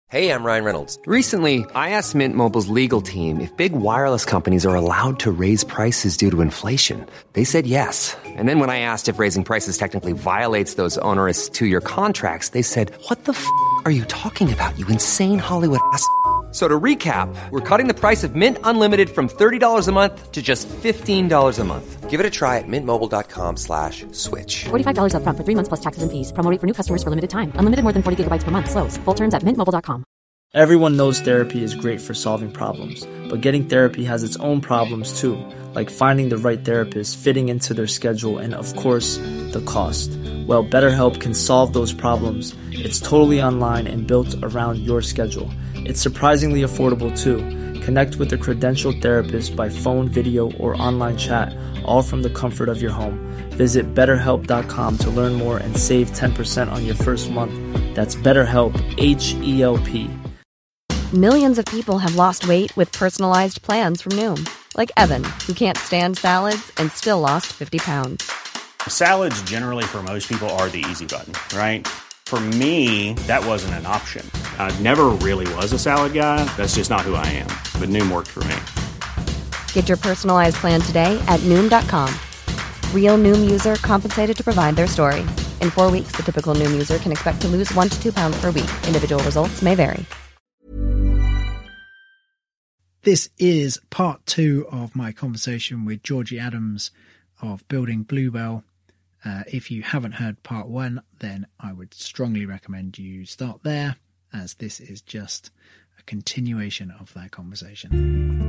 Hey, I'm Ryan Reynolds. Recently, I asked Mint Mobile's legal team if big wireless companies are allowed to raise prices due to inflation. They said yes. And then when I asked if raising prices technically violates those onerous two-year contracts, they said, "What the f*** are you talking about, you insane Hollywood ass?" So to recap, we're cutting the price of Mint Unlimited from $30 a month to just $15 a month. Give it a try at mintmobile.com/switch. $45 up front for 3 months plus taxes and fees. Promo rate for new customers for limited time. Unlimited more than 40 gigabytes per month. Slows full terms at mintmobile.com. Everyone knows therapy is great for solving problems, but getting therapy has its own problems too, like finding the right therapist, fitting into their schedule, and of course, the cost. Well, BetterHelp can solve those problems. It's totally online and built around your schedule. It's surprisingly affordable too. Connect with a credentialed therapist by phone, video, or online chat, all from the comfort of your home. Visit BetterHelp.com to learn more and save 10% on your first month. That's BetterHelp, H-E-L-P. Millions of people have lost weight with personalized plans from Noom. Like Evan, who can't stand salads and still lost 50 pounds. Salads generally for most people are the easy button, right? For me, that wasn't an option. I never really was a salad guy. That's just not who I am. But Noom worked for me. Get your personalized plan today at Noom.com. Real Noom user compensated to provide their story. In 4 weeks, the typical Noom user can expect to lose 1 to 2 pounds per week. Individual results may vary. This is part 2 of my conversation with Georgie Adams of Building Bluebell. If you haven't heard part 1, then I would strongly recommend you start there, as this is just a continuation of that conversation.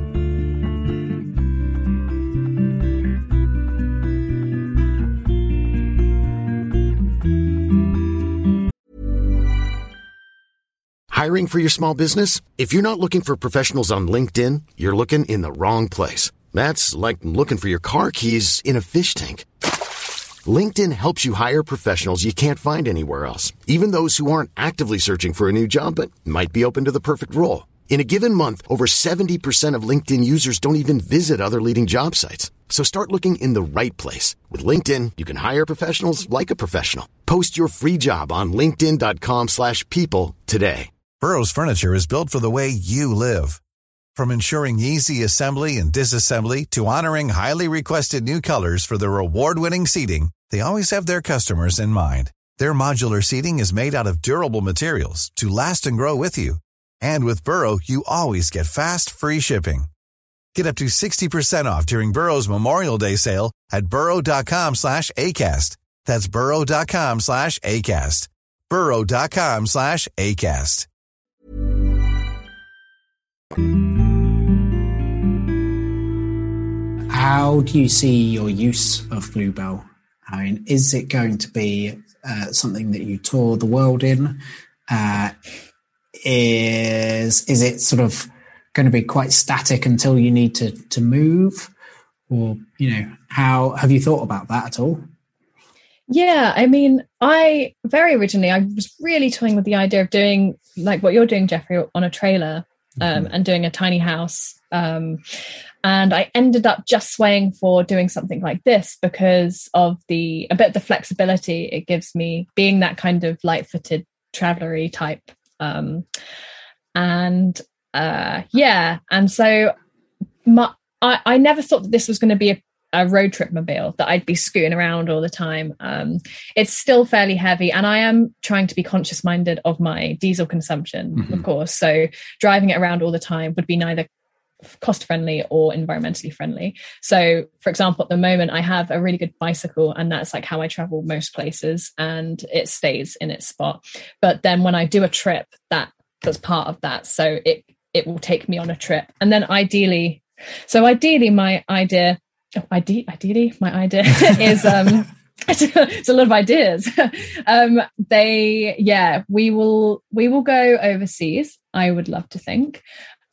Hiring for your small business? If you're not looking for professionals on LinkedIn, you're looking in the wrong place. That's like looking for your car keys in a fish tank. LinkedIn helps you hire professionals you can't find anywhere else, even those who aren't actively searching for a new job but might be open to the perfect role. In a given month, over 70% of LinkedIn users don't even visit other leading job sites. So start looking in the right place. With LinkedIn, you can hire professionals like a professional. Post your free job on linkedin.com/people today. Burrow's furniture is built for the way you live. From ensuring easy assembly and disassembly to honoring highly requested new colors for their award-winning seating, they always have their customers in mind. Their modular seating is made out of durable materials to last and grow with you. And with Burrow, you always get fast, free shipping. Get up to 60% off during Burrow's Memorial Day sale at burrow.com/ACAST. That's burrow.com/ACAST. burrow.com/ACAST. How do you see your use of Bluebell? I mean, is it going to be something that you tour the world in? Is it sort of going to be quite static until you need to move? Or, how have you thought about that at all? Yeah, I mean, I was really toying with the idea of doing like what you're doing, Jeffrey, on a trailer and doing a tiny house. And I ended up just swaying for doing something like this because of the flexibility it gives me being that kind of light-footed traveler-y type. And so I never thought that this was going to be a road trip mobile that I'd be scooting around all the time. It's still fairly heavy, and I am trying to be conscious minded of my diesel consumption, of course. So driving it around all the time would be neither cost friendly or environmentally friendly. So for example, at the moment I have a really good bicycle, and that's like how I travel most places, and it stays in its spot. But then when I do a trip, that's part of that. So it will take me on a trip. And then ideally my idea is it's a lot of ideas. We will go overseas. I would love to think.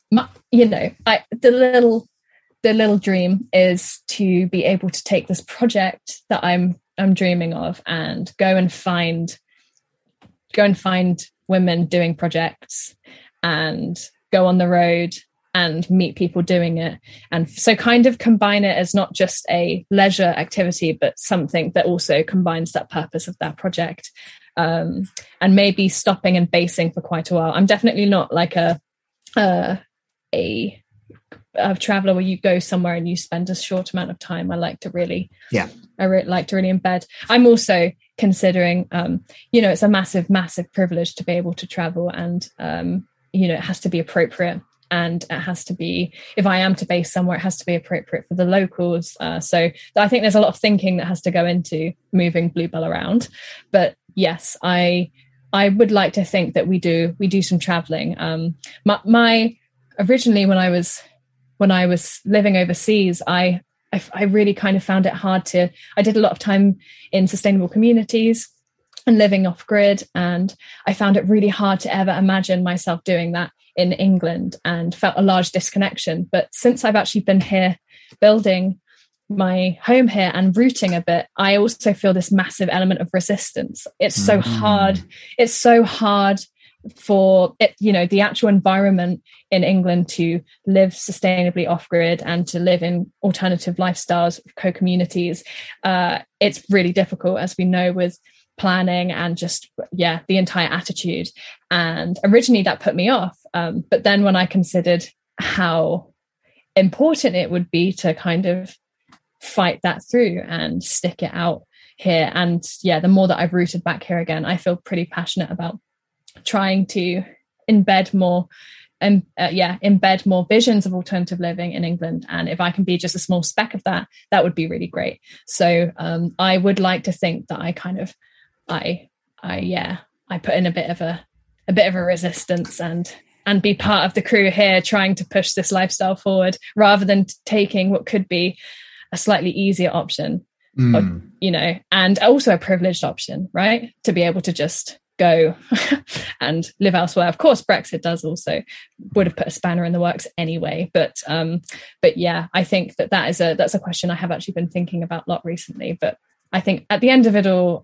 The little dream is to be able to take this project that I'm dreaming of and go and find women doing projects and go on the road and meet people doing it. And so kind of combine it as not just a leisure activity, but something that also combines that purpose of that project. and maybe stopping and basing for quite a while. I'm definitely not like a traveler where you go somewhere and you spend a short amount of time. I like to really embed. I'm also considering, it's a massive privilege to be able to travel, and it has to be appropriate, and it has to be, if I am to base somewhere, it has to be appropriate for the locals. So I think there's a lot of thinking that has to go into moving Bluebell around. But yes, I would like to think that we do some traveling. My originally when I was living overseas, I really kind of found it hard I did a lot of time in sustainable communities and living off grid, and I found it really hard to ever imagine myself doing that in England, and felt a large disconnection. But since I've actually been here building my home here and rooting a bit, I also feel this massive element of resistance. It's so hard. It's so hard for it, the actual environment in England to live sustainably off grid and to live in alternative lifestyles, co-communities. It's really difficult, as we know, with planning and just the entire attitude. And originally that put me off, but then when I considered how important it would be to kind of fight that through and stick it out here, and the more that I've rooted back here again, I feel pretty passionate about trying to embed more visions of alternative living in England. And if I can be just a small speck of that, that would be really great. So I would like to think that I kind of I put in a bit of a resistance and be part of the crew here trying to push this lifestyle forward, rather than taking what could be a slightly easier option, and also a privileged option, right? To be able to just go and live elsewhere. Of course, Brexit would have put a spanner in the works anyway. But I think that's a question I have actually been thinking about a lot recently. But I think at the end of it all,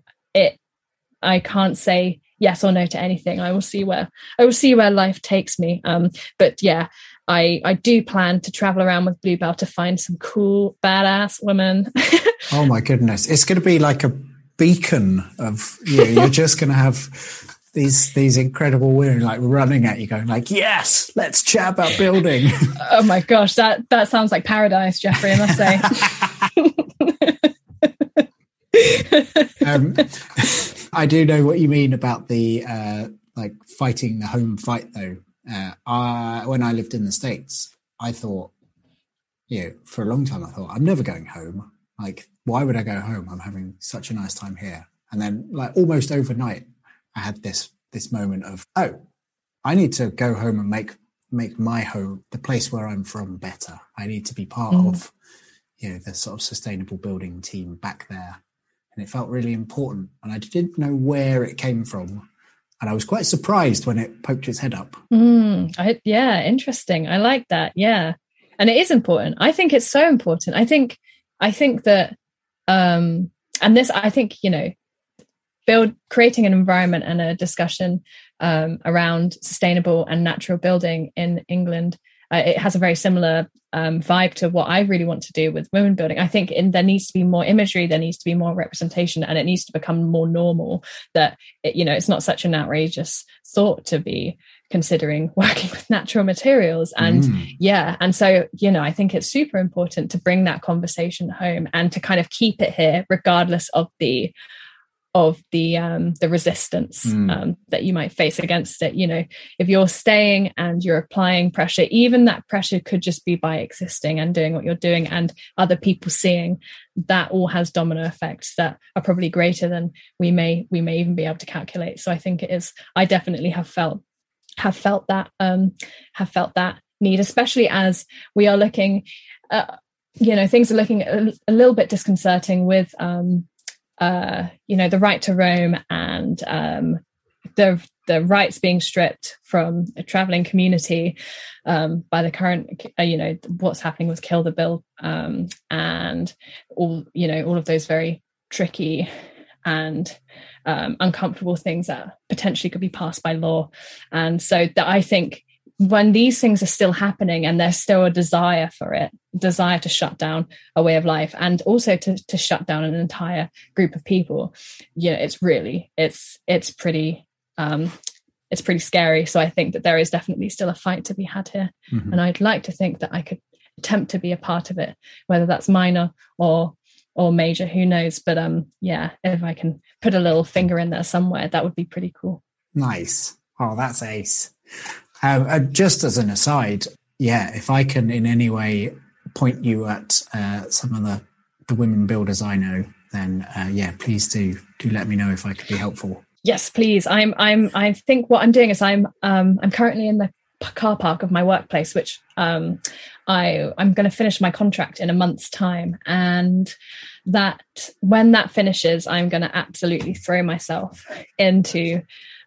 I can't say yes or no to anything. I will see where life takes me. But I do plan to travel around with Bluebell to find some cool, badass women. Oh my goodness. It's going to be like a beacon of you're just going to have these incredible women like running at you going like, yes, let's chat about building. Oh my gosh, that sounds like paradise, Jeffrey, I must say. I do know what you mean about the like fighting the home fight though. When I lived in the States, I thought, for a long time I thought, I'm never going home. Like, why would I go home? I'm having such a nice time here. And then like almost overnight, I had this moment of, I need to go home and make my home, the place where I'm from, better. I need to be part of, the sort of sustainable building team back there. And it felt really important. And I didn't know where it came from. And I was quite surprised when it poked its head up. Interesting. I like that. Yeah. And it is important. I think it's so important. I think that, and this, I think, creating an environment and a discussion around sustainable and natural building in England, it has a very similar vibe to what I really want to do with women building. I think there needs to be more imagery, there needs to be more representation, and it needs to become more normal that, it's not such an outrageous thought to be considering working with natural materials. And and so, I think it's super important to bring that conversation home and to kind of keep it here, regardless of the resistance that you might face against it. If you're staying and you're applying pressure, even that pressure could just be by existing and doing what you're doing, and other people seeing that all has domino effects that are probably greater than we may even be able to calculate. So I think it is. I definitely have felt that need, especially as we are looking. Things are looking a little bit disconcerting with. The right to roam and the rights being stripped from a traveling community by the current, what's happening with Kill the Bill and all of those very tricky and uncomfortable things that potentially could be passed by law. And so that I think when these things are still happening and there's still a desire for it, desire to shut down a way of life, and also to shut down an entire group of people. It's really it's pretty scary. So I think that there is definitely still a fight to be had here. And I'd like to think that I could attempt to be a part of it, whether that's minor or major, who knows. But if I can put a little finger in there somewhere, that would be pretty cool. Nice. Oh, that's ace. Just as an aside, if I can in any way point you at some of the women builders I know, then please do let me know if I could be helpful. Yes, please. I think what I'm doing is I'm currently in the car park of my workplace, which I'm going to finish my contract in a month's time, and that when that finishes, I'm going to absolutely throw myself into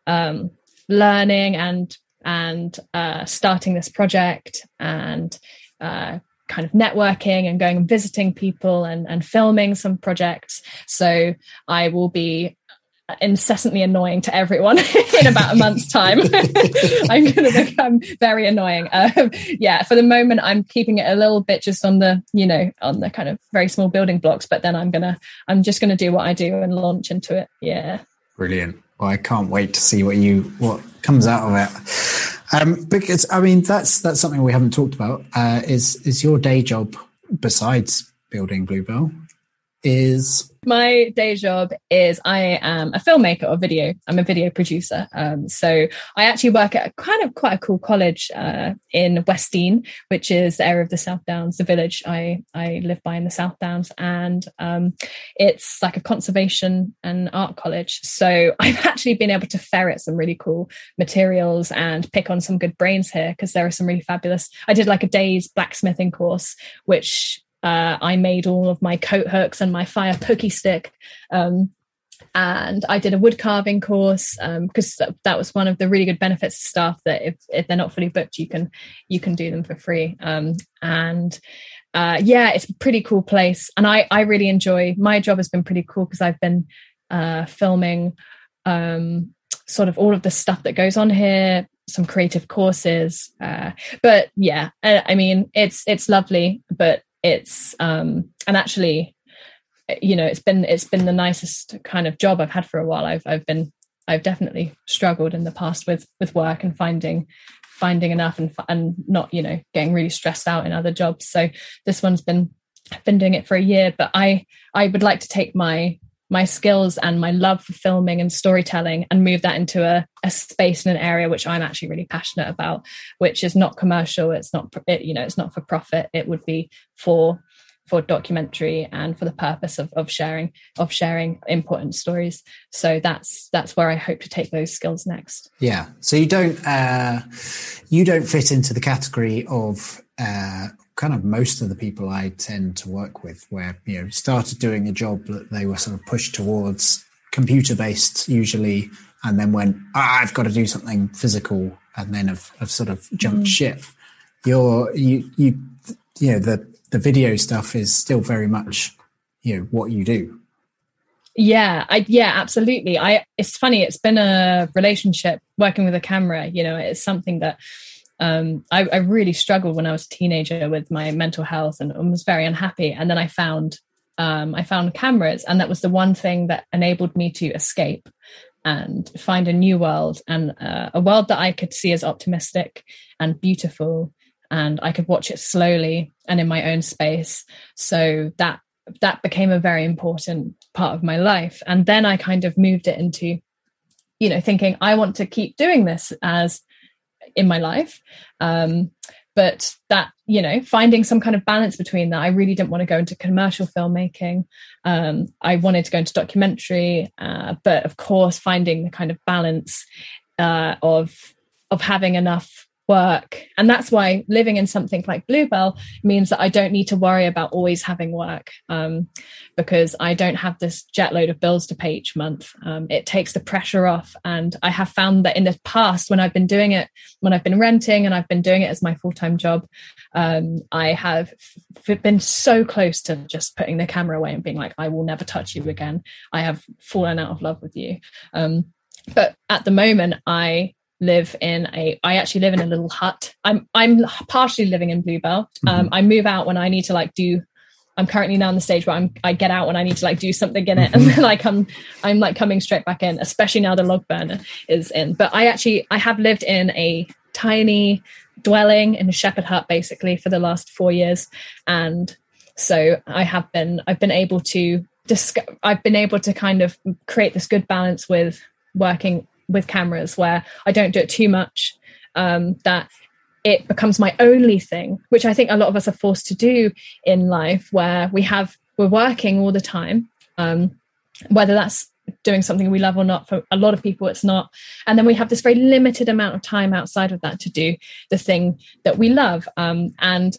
learning and starting this project, and kind of networking and going and visiting people and filming some projects. So I will be incessantly annoying to everyone in about a month's time. I'm going to become very annoying. For the moment, I'm keeping it a little bit just on the kind of very small building blocks, but then I'm just going to do what I do and launch into it. Yeah. Brilliant. Well, I can't wait to see what comes out of it. Because I mean, that's something we haven't talked about. Is your day job, besides building Bluebell, is... My day job is I am a filmmaker of video. I'm a video producer. So I actually work at quite a cool college in Westdean, which is the area of the South Downs, the village I live by in the South Downs. And it's like a conservation and art college. So I've actually been able to ferret some really cool materials and pick on some good brains here, because there are some really fabulous... I did like a day's blacksmithing course, which... I made all of my coat hooks and my fire pokey stick. And I did a wood carving course, because that was one of the really good benefits of staff, that if they're not fully booked, you can do them for free. It's a pretty cool place. And I really enjoy... My job has been pretty cool, because I've been filming sort of all of the stuff that goes on here, some creative courses. But yeah, I mean, it's lovely, but it's and actually, it's been the nicest kind of job I've had for a while. I've definitely struggled in the past with work and finding enough and not getting really stressed out in other jobs. So this one's I've been doing it for a year, but I would like to take my skills and my love for filming and storytelling and move that into a space and an area which I'm actually really passionate about, which is not commercial. It's not for profit. It would be for documentary and for the purpose of sharing important stories. So that's where I hope to take those skills next. Yeah. So you don't fit into the category of kind of most of the people I tend to work with, where started doing a job that they were sort of pushed towards, computer based usually, and then went, I've got to do something physical, and then have sort of jumped ship. The video stuff is still very much what you do. Yeah, absolutely. It's funny, it's been a relationship working with a camera. It's something that I really struggled when I was a teenager with my mental health and was very unhappy. And then I found cameras, and that was the one thing that enabled me to escape and find a new world, and a world that I could see as optimistic and beautiful, and I could watch it slowly and in my own space. So that became a very important part of my life. And then I kind of moved it into, thinking I want to keep doing this as in my life. But that, finding some kind of balance between that. I really didn't want to go into commercial filmmaking. I wanted to go into documentary, but of course, finding the kind of balance of having enough work. And that's why living in something like Bluebell means that I don't need to worry about always having work, because I don't have this jet load of bills to pay each month. It takes the pressure off. And I have found that in the past, when I've been doing it, when I've been renting and I've been doing it as my full-time job, I have been so close to just putting the camera away and being like, I will never touch you again. I have fallen out of love with you. But at the moment, I I actually live in a little hut. I'm partially living in Bluebell. I move out when I need to I'm currently now in the stage where I get out when I need to do something in it, and then I'm like coming straight back in, especially now the log burner is in. But I have lived in a tiny dwelling in a shepherd hut basically for the last 4 years, and so I've been able to kind of create this good balance with working with cameras where I don't do it too much, that it becomes my only thing, which I think a lot of us are forced to do in life, where we're working all the time, whether that's doing something we love or not. For a lot of people, it's not. And then we have this very limited amount of time outside of that to do the thing that we love. And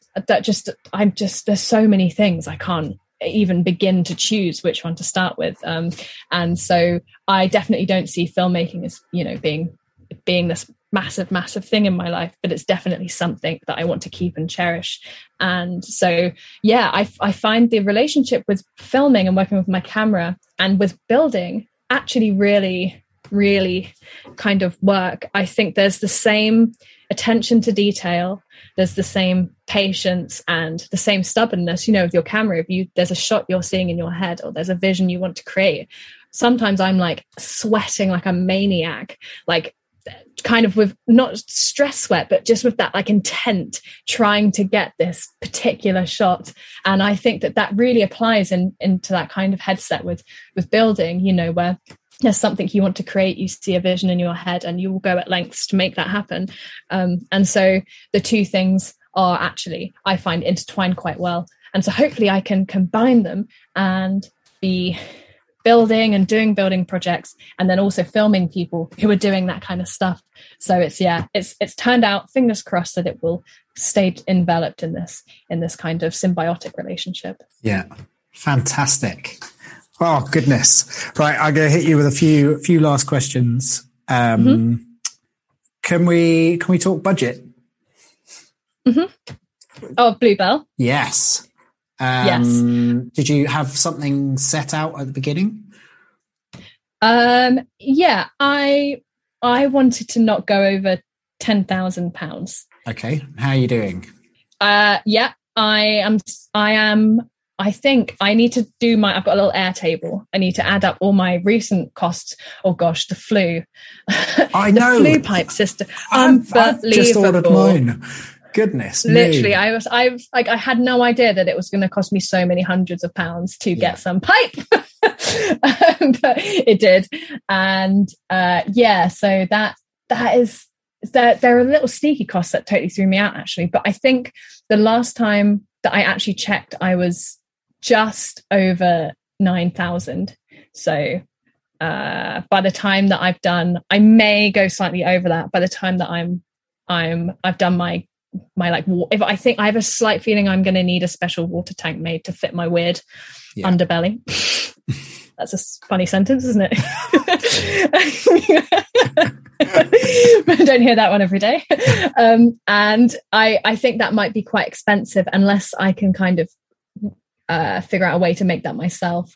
that there's so many things I can't even begin to choose which one to start with. And so I definitely don't see filmmaking as, being this massive thing in my life, but it's definitely something that I want to keep and cherish. And so, yeah, I find the relationship with filming and working with my camera and with building actually really, really kind of work. I think there's the same attention to detail, there's the same patience and the same stubbornness, with your camera. If there's a shot you're seeing in your head, or there's a vision you want to create, sometimes I'm like sweating like a maniac, like kind of with not stress sweat, but just with that like intent, trying to get this particular shot. And I think that really applies into that kind of headset with building, where there's something you want to create, you see a vision in your head, and you will go at lengths to make that happen. And so the two things are actually, I find, intertwined quite well. And so hopefully I can combine them and be building and doing building projects, and then also filming people who are doing that kind of stuff. So it's turned out, fingers crossed, that it will stay enveloped in this kind of symbiotic relationship. Yeah, fantastic. Oh goodness! Right, I'm going to hit you with a few last questions. Can we talk budget? Oh, Bluebell. Yes. Yes. Did you have something set out at the beginning? Yeah, I wanted to not go over £10,000. Okay. How are you doing? Yeah, I am. I think I need to do I've got a little Airtable. I need to add up all my recent costs. Oh gosh, the flu. I know. The flu pipe system. I've just ordered mine. Goodness. Literally, I had no idea that it was going to cost me so many hundreds of pounds to get some pipe. But it did. And so there are little sneaky costs that totally threw me out, actually. But I think the last time that I actually checked, I was just over 9,000. So by the time that I've done, I may go slightly over that. By the time that I've done my if I think I have a slight feeling I'm going to need a special water tank made to fit my weird underbelly. That's a funny sentence, isn't it? But I don't hear that one every day. And I think that might be quite expensive unless I can kind of figure out a way to make that myself.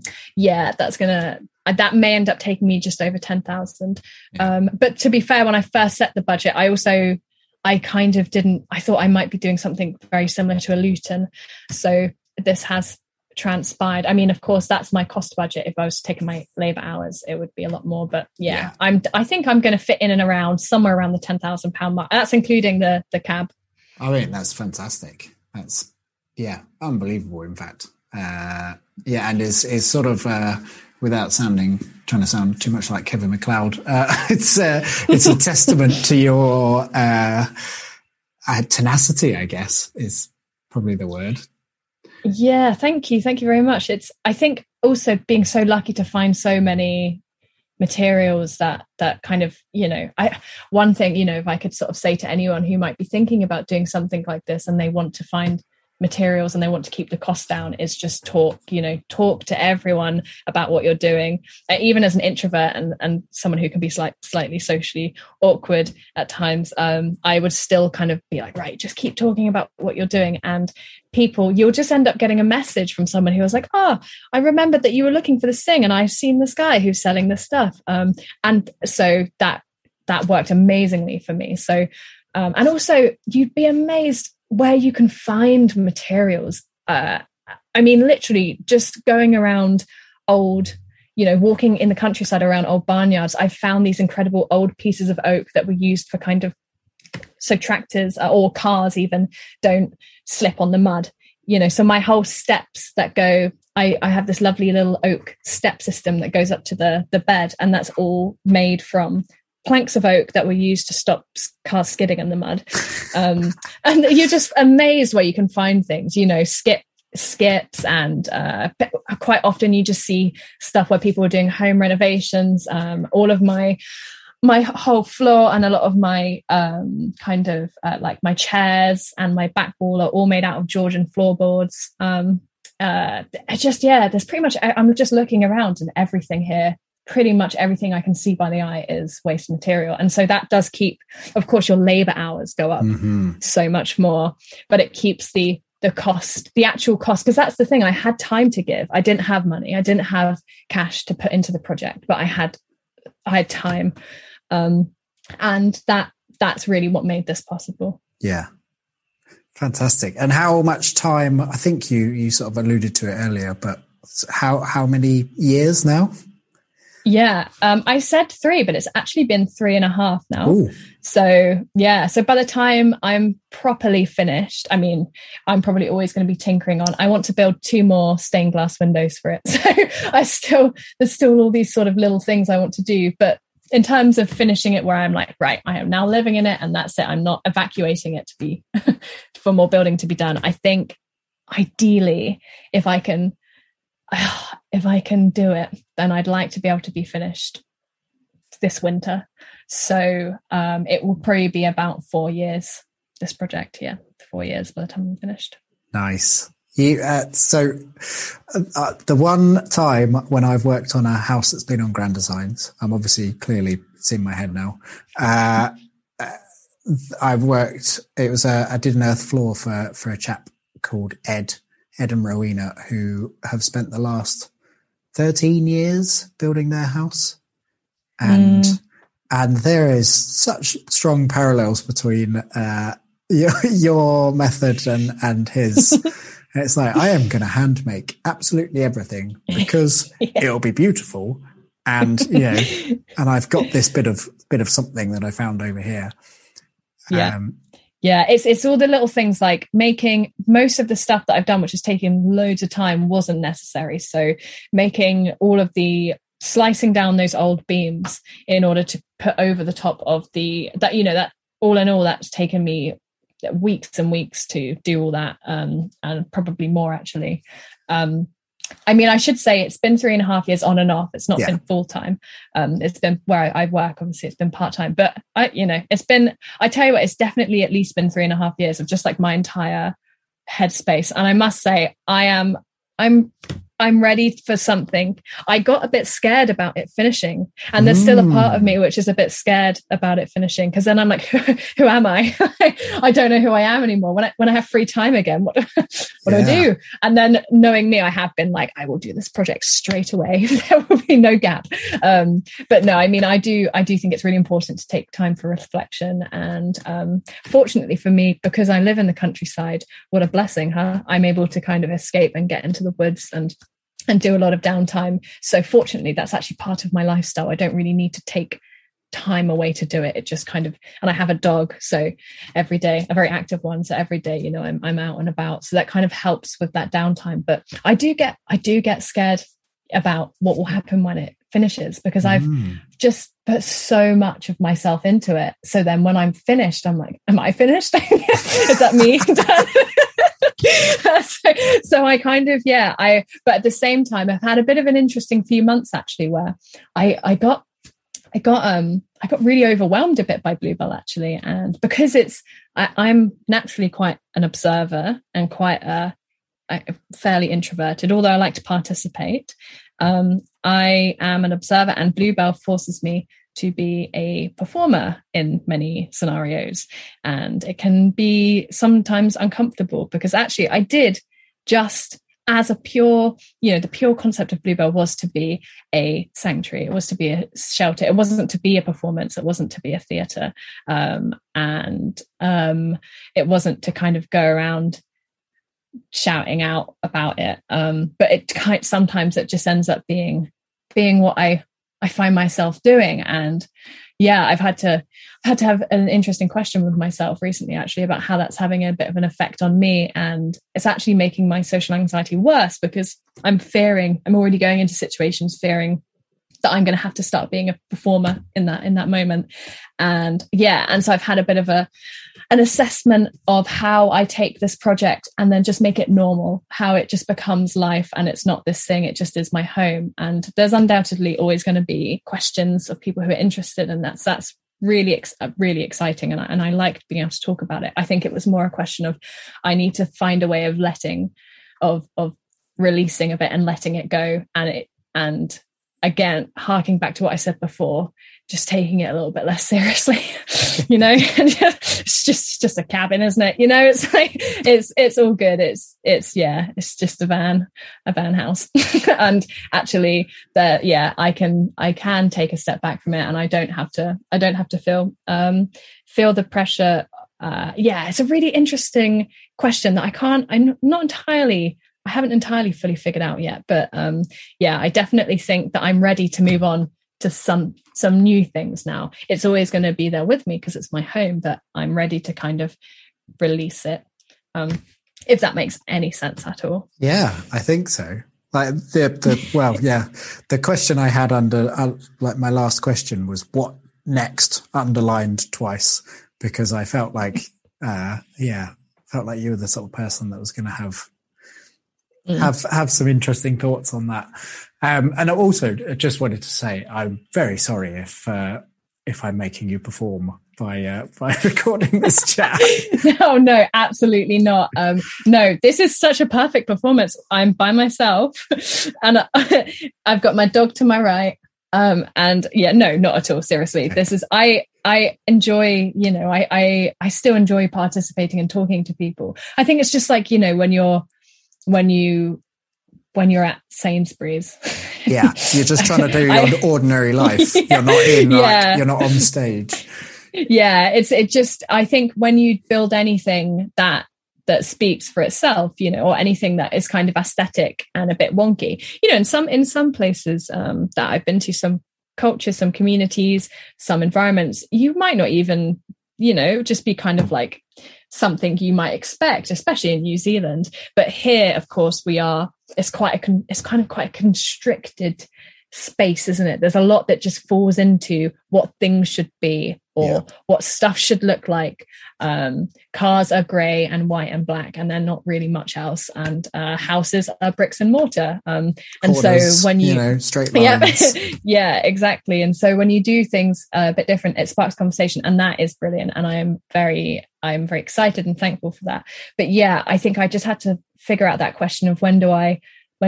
That may end up taking me just over 10,000. But to be fair, when I first set the budget, I thought I might be doing something very similar to a Luton. So this has transpired. I mean, of course, that's my cost budget. If I was taking my labor hours, it would be a lot more. But I think I'm going to fit in and around somewhere around the £10,000 mark. That's including the cab. I mean, that's fantastic. That's unbelievable. In fact, and is sort of without trying to sound too much like Kevin McLeod. It's a testament to your tenacity, I guess, is probably the word. Yeah, thank you very much. I think also being so lucky to find so many materials that kind of, one thing, if I could sort of say to anyone who might be thinking about doing something like this and they want to find materials and they want to keep the cost down, is just talk to everyone about what you're doing. Even as an introvert and someone who can be slightly socially awkward at times, I would still kind of be like, right, just keep talking about what you're doing. And you'll just end up getting a message from someone who was like, I remembered that you were looking for this thing and I've seen this guy who's selling this stuff. And so that that worked amazingly for me. So, and also you'd be amazed where you can find materials. I mean, literally just going around old, walking in the countryside around old barnyards, I found these incredible old pieces of oak that were used for kind of, so tractors or cars even don't slip on the mud, so my whole steps that go, I have this lovely little oak step system that goes up to the bed, and that's all made from planks of oak that were used to stop cars skidding in the mud. And you're just amazed where you can find things, skips, and quite often you just see stuff where people are doing home renovations. All of my whole floor and a lot of my like my chairs and my back wall are all made out of Georgian floorboards. There's pretty much, I'm just looking around and everything here, pretty much everything I can see by the eye is waste material. And so that does keep, of course, your labor hours go up so much more, but it keeps the cost, the actual cost, because that's the thing. I had time to give. I didn't have money. I didn't have cash to put into the project, but I had time. And that's really what made this possible. Yeah. Fantastic. And how much time, I think you sort of alluded to it earlier, but how many years now? Yeah. I said 3, but it's actually been 3.5 now. Ooh. So yeah. So by the time I'm properly finished, I mean, I'm probably always going to be tinkering on. I want to build 2 more stained glass windows for it. So there's still all these sort of little things I want to do, but in terms of finishing it where I'm like, right, I am now living in it and that's it. I'm not evacuating it to be for more building to be done. I think ideally, if I can do it, then I'd like to be able to be finished this winter. So it will probably be about 4 years, this project. Yeah, 4 years by the time I'm finished. Nice. The one time when I've worked on a house that's been on Grand Designs, I'm obviously clearly it's in my head now. I did an earth floor for a chap called Ed and Rowena, who have spent the last 13 years building their house. And there is such strong parallels between your method and his. It's like, I am going to hand make absolutely everything because it'll be beautiful. And, and I've got this bit of something that I found over here. Yeah. It's all the little things like making most of the stuff that I've done, which has taken loads of time, wasn't necessary. So making all of the slicing down those old beams in order to put over the top of that all in all, that's taken me weeks and weeks to do all that, and probably more actually. I mean, I should say it's been 3.5 years on and off. It's not been full time. It's been where I work. Obviously, it's been part time. But it's been. I tell you what, it's definitely at least been 3.5 years of just like my entire headspace. And I must say, I'm ready for something. I got a bit scared about it finishing, and there's still a part of me which is a bit scared about it finishing, because then I'm like, who am I? I don't know who I am anymore. When I have free time again, what do I do? And then knowing me, I have been like, I will do this project straight away. There will be no gap. But no, I mean, I do think it's really important to take time for reflection. And fortunately for me, because I live in the countryside, what a blessing, huh? I'm able to kind of escape and get into the woods and do a lot of downtime. So fortunately, that's actually part of my lifestyle. I don't really need to take time away to do it. It just kind of, and I have a dog, so every day, a very active one. So every day, I'm out and about. So that kind of helps with that downtime. But I do get scared about what will happen when it finishes, because I've just put so much of myself into it. So then when I'm finished, I'm like, am I finished? Is that me done? So I kind of, but at the same time, I've had a bit of an interesting few months actually, where I got really overwhelmed a bit by Bluebell actually. And because I'm naturally quite an observer and quite fairly introverted, although I like to participate. I am an observer, and Bluebell forces me to be a performer in many scenarios, and it can be sometimes uncomfortable, because actually I did just as a pure, the pure concept of Bluebell was to be a sanctuary. It was to be a shelter. It wasn't to be a performance. It wasn't to be a theatre. And it wasn't to kind of go around shouting out about it. But sometimes it just ends up being what I find myself doing. And yeah, I've had to have an interesting question with myself recently, actually, about how that's having a bit of an effect on me. And it's actually making my social anxiety worse, because I'm already going into situations fearing that I'm going to have to start being a performer in that moment. And so I've had a bit of an assessment of how I take this project and then just make it normal, how it just becomes life and it's not this thing, it just is my home. And there's undoubtedly always going to be questions of people who are interested, and that's really, really exciting. And I liked being able to talk about it. I think it was more a question of, I need to find a way of of releasing a bit and letting it go. And again, harking back to what I said before, just taking it a little bit less seriously, it's just a cabin, isn't it? It's like, it's all good. It's just a van house. And actually I can take a step back from it, and I don't have to feel the pressure. It's a really interesting question that I haven't entirely fully figured out yet, but I definitely think that I'm ready to move on to some new things now. It's always going to be there with me because it's my home, but I'm ready to kind of release it. If that makes any sense at all. Yeah, I think so. Like the question I had under my last question was what next, underlined twice, because I felt like you were the sort of person that was going to have some interesting thoughts on that. And I also just wanted to say I'm very sorry if I'm making you perform by recording this chat. No, absolutely not. No, this is such a perfect performance. I'm by myself and I've got my dog to my right. No, not at all. Seriously, okay. This is, I enjoy, I still enjoy participating and talking to people. I think it's just like, when you're at Sainsbury's. Yeah, you're just trying to do your ordinary life. You're not you're not on stage. Yeah, I think when you build anything that speaks for itself, or anything that is kind of aesthetic and a bit wonky, in some places that I've been to, some cultures, some communities, some environments, you might not even, just be kind of like something you might expect, especially in New Zealand. But here, of course, it's kind of quite a constricted space, isn't it? There's a lot that just falls into what things should be, or what stuff should look like. Cars are grey and white and black, and they're not really much else. And houses are bricks and mortar. And corners, so when straight lines. Yeah, exactly. And so when you do things a bit different, it sparks conversation, and that is brilliant. And I'm very excited and thankful for that. But yeah, I think I just had to figure out that question of when do I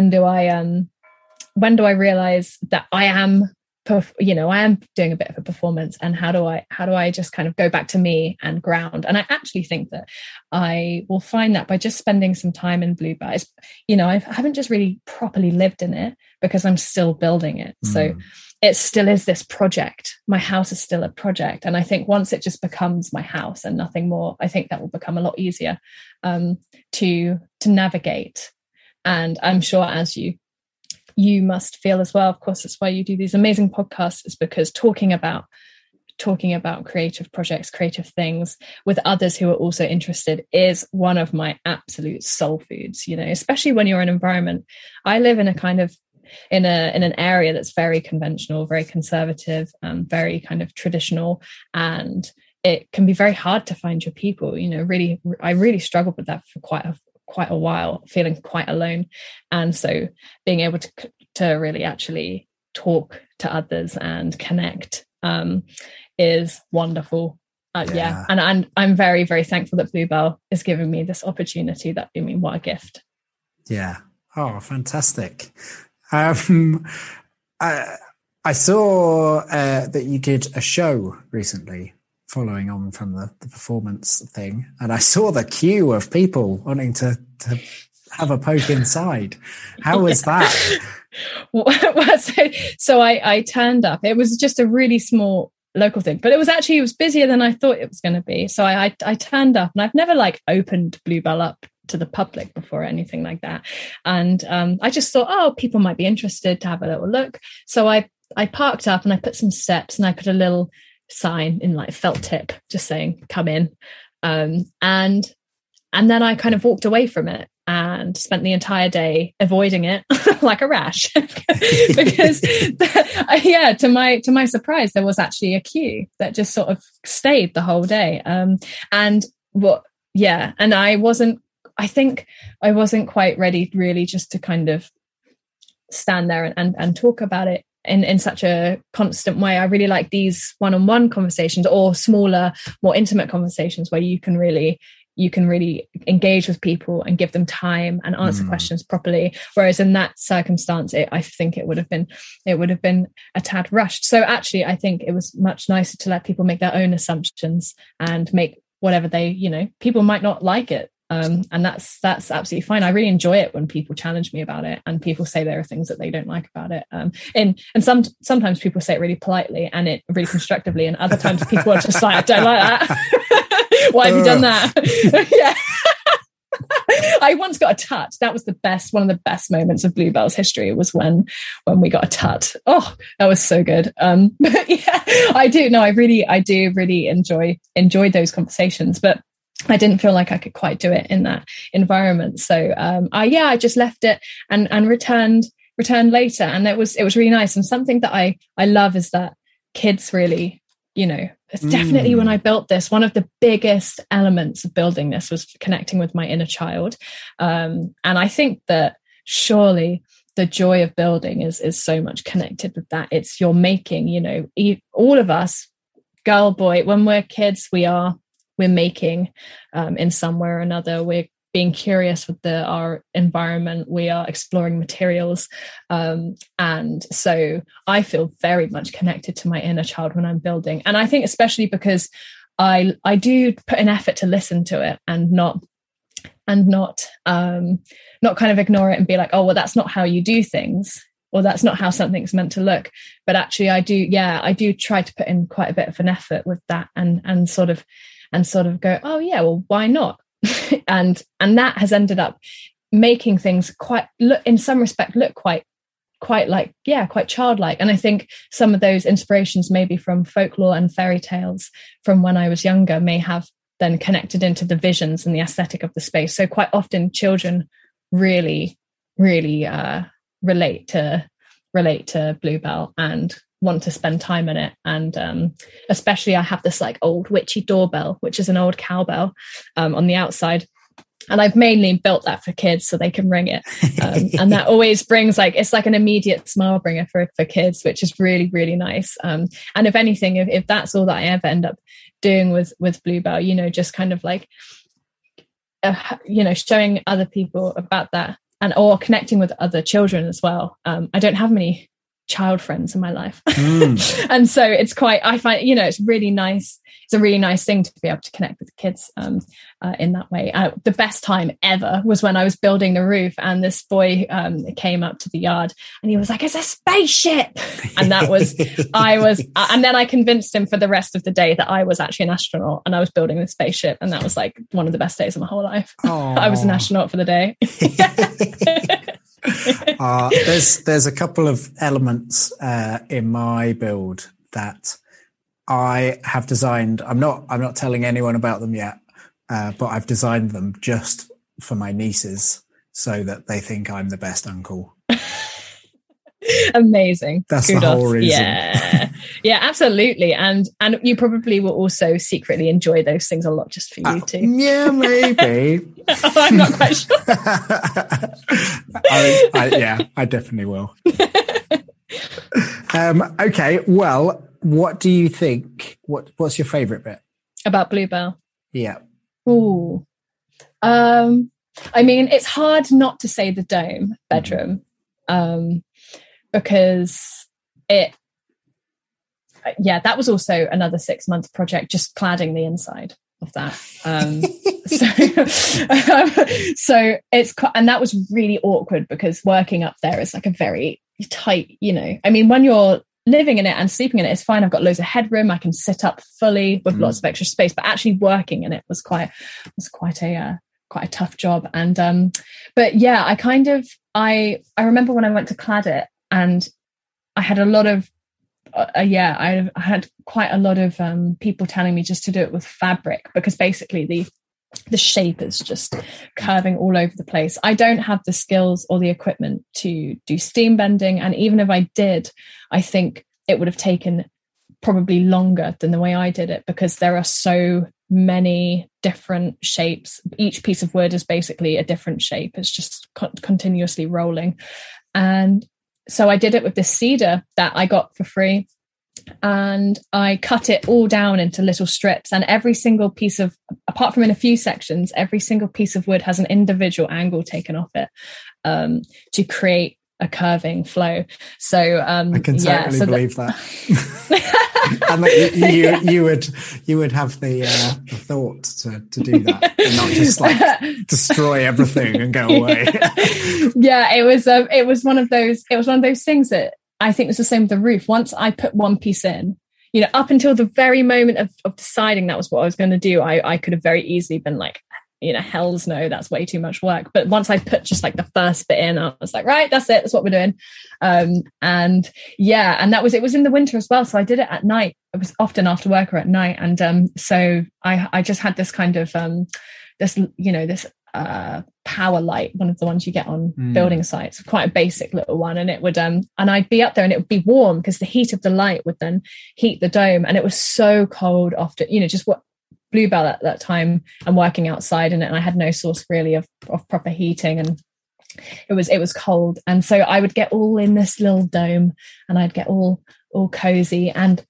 realize that I am doing a bit of a performance, and how do I just kind of go back to me and ground. And I actually think that I will find that by just spending some time in Bluebell. I haven't just really properly lived in it because I'm still building it. So it still is this project. My house is still a project. And I think once it just becomes my house and nothing more, I think that will become a lot easier to navigate. And I'm sure as you must feel as well. Of course, that's why you do these amazing podcasts, is because talking about creative projects, creative things with others who are also interested is one of my absolute soul foods, especially when you're in an environment. I live in a kind of in an area that's very conventional, very conservative, very kind of traditional, and it can be very hard to find your people. I really struggled with that for quite a while, feeling quite alone. And so being able to really actually talk to others and connect is wonderful. And I'm very, very thankful that Bluebell is giving me this opportunity. What a gift. Yeah. Oh, fantastic. I saw that you did a show recently following on from the performance thing, and I saw the queue of people wanting to have a poke inside. How was that? So I turned up. It was just a really small local thing, but it was busier than I thought it was going to be. So I turned up, and I've never like opened Bluebell up to the public before or anything like that. And I just thought, oh, people might be interested to have a little look. So I parked up and I put some steps, and I put a little sign in like felt tip just saying come in. And then I kind of walked away from it and spent the entire day avoiding it like a rash because to my surprise, there was actually a queue that just sort of stayed the whole day. And I think I wasn't quite ready really just to kind of stand there and talk about it in such a constant way. I really like these one-on-one conversations or smaller, more intimate conversations where you can really engage with people and give them time and answer questions properly. Whereas in that circumstance, I think it would have been a tad rushed. So actually, I think it was much nicer to let people make their own assumptions and make whatever people might not like it. And that's absolutely fine. I really enjoy it when people challenge me about it and people say there are things that they don't like about it. And sometimes people say it really politely and it really constructively, and other times people are just like, I don't like that. Why have you done that? Yeah. I once got a tut. That was one of the best moments of Bluebell's history was when we got a tut. Oh, that was so good. But yeah, I do really enjoy those conversations, but I didn't feel like I could quite do it in that environment. So I just left it and returned later. And it was really nice. And something that I love is that kids really, it's definitely when I built this, one of the biggest elements of building this was connecting with my inner child. And I think that surely the joy of building is so much connected with that. It's you're making, all of us, girl, boy, when we're kids, we're making in some way or another. We're being curious with our environment. We are exploring materials. And so I feel very much connected to my inner child when I'm building. And I think especially because I do put an effort to listen to it and not kind of ignore it and be like, oh, well, that's not how you do things, or that's not how something's meant to look. But actually I do try to put in quite a bit of an effort with that and sort of go, oh yeah, well, why not? and that has ended up making things quite childlike. And I think some of those inspirations maybe from folklore and fairy tales from when I was younger may have then connected into the visions and the aesthetic of the space. So quite often children really, really relate to Bluebell and want to spend time in it. And especially I have this like old witchy doorbell, which is an old cowbell on the outside. And I've mainly built that for kids so they can ring it. And that always brings it's like an immediate smile bringer for kids, which is really, really nice. And if anything, if that's all that I ever end up doing with Bluebell, just kind of like, showing other people about that or connecting with other children as well. I don't have many child friends in my life. And so it's I find, it's really nice. It's a really nice thing to be able to connect with the kids in that way. The best time ever was when I was building the roof and this boy came up to the yard and he was like, it's a spaceship. And that was, and then I convinced him for the rest of the day that I was actually an astronaut and I was building the spaceship. And that was like one of the best days of my whole life. I was an astronaut for the day. There's a couple of elements in my build that I have designed. I'm not telling anyone about them yet, but I've designed them just for my nieces so that they think I'm the best uncle. Amazing. That's Kudos. The whole reason. Yeah, absolutely. And you probably will also secretly enjoy those things a lot just for you too. Yeah, maybe. I'm not quite sure. I definitely will. Okay, well, what do you think? What's your favorite bit about Bluebell? Yeah. Ooh. I mean, it's hard not to say the dome bedroom. Because that was also another 6-month project, just cladding the inside of that. So and that was really awkward because working up there is like a very tight, I mean, when you're living in it and sleeping in it, it's fine. I've got loads of headroom. I can sit up fully with lots of extra space, but actually working in it was quite a tough job. And, but yeah, I remember when I went to clad it, and I had a lot of, I had quite a lot of people telling me just to do it with fabric, because basically the shape is just curving all over the place. I don't have the skills or the equipment to do steam bending. And even if I did, I think it would have taken probably longer than the way I did it, because there are so many different shapes. Each piece of wood is basically a different shape. It's just continuously rolling. And so I did it with this cedar that I got for free, and I cut it all down into little strips, and every single piece of, apart from in a few sections, every single piece of wood has an individual angle taken off it to create a curving flow. So I can totally believe that. And that you would have the thought to do that, and not just like destroy everything and go away. Yeah, it was one of those things that I think was the same with the roof. Once I put one piece in, up until the very moment of deciding that was what I was going to do, I could have very easily been like, hell's no, that's way too much work. But once I put just like the first bit in, I was like, right, that's it, that's what we're doing. And yeah, and it was in the winter as well, so I did it at night. It was often after work or at night, and so I just had this kind of this power light, one of the ones you get on building sites, quite a basic little one, and it would and I'd be up there and it would be warm because the heat of the light would then heat the dome, and it was so cold after just what Bluebell at that time, and working outside in it, and I had no source really of proper heating, and it was cold. And so I would get all in this little dome, and I'd get all cozy, and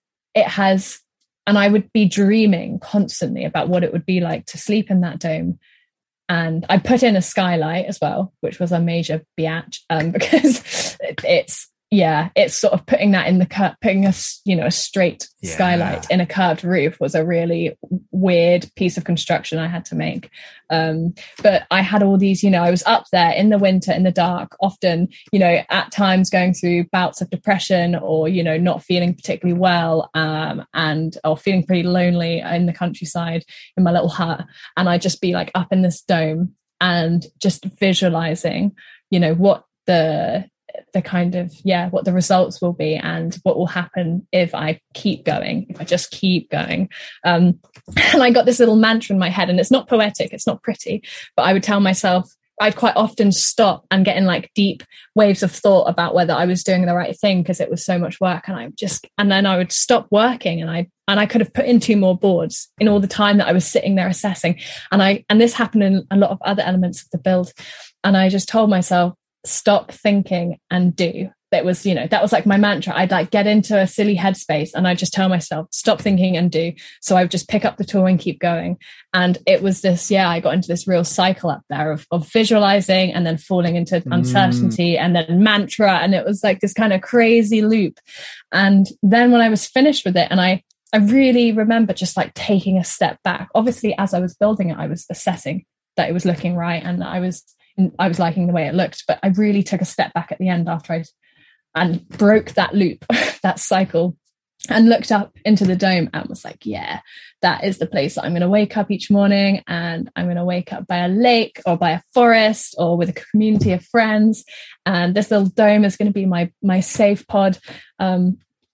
I would be dreaming constantly about what it would be like to sleep in that dome. And I put in a skylight as well, which was a major biatch, because it's sort of putting that in putting a straight skylight in a curved roof was a really weird piece of construction I had to make. But I had all these, I was up there in the winter, in the dark, often, at times going through bouts of depression, or, not feeling particularly well, or feeling pretty lonely in the countryside in my little hut. And I'd just be like up in this dome and just visualizing, what the kind of what the results will be, and what will happen if I just keep going. And I got this little mantra in my head, and it's not poetic, it's not pretty, but I would tell myself, I'd quite often stop and get in like deep waves of thought about whether I was doing the right thing, because it was so much work, and then I would stop working, and I could have put in 2 more boards in all the time that I was sitting there assessing. And this happened in a lot of other elements of the build, and I just told myself, stop thinking and do. That was like my mantra. I'd like get into a silly headspace, and I'd just tell myself, stop thinking and do. So I would just pick up the tool and keep going. And it was this, I got into this real cycle up there of visualizing, and then falling into uncertainty, and then mantra. And it was like this kind of crazy loop. And then when I was finished with it, and I really remember just like taking a step back. Obviously, as I was building it, I was assessing that it was looking right, and that I was liking the way it looked, but I really took a step back at the end after and broke that loop, that cycle, and looked up into the dome and was like, that is the place that I'm going to wake up each morning, and I'm going to wake up by a lake or by a forest or with a community of friends, and this little dome is going to be my safe pod. And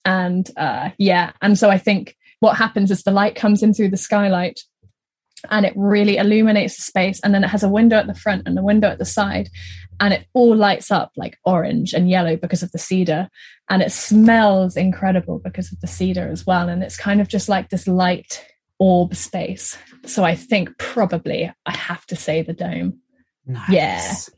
so I think what happens is the light comes in through the skylight, and it really illuminates the space, and then it has a window at the front and a window at the side, and it all lights up like orange and yellow because of the cedar, and it smells incredible because of the cedar as well, and it's kind of just like this light orb space. So I think probably I have to say the dome. Nice.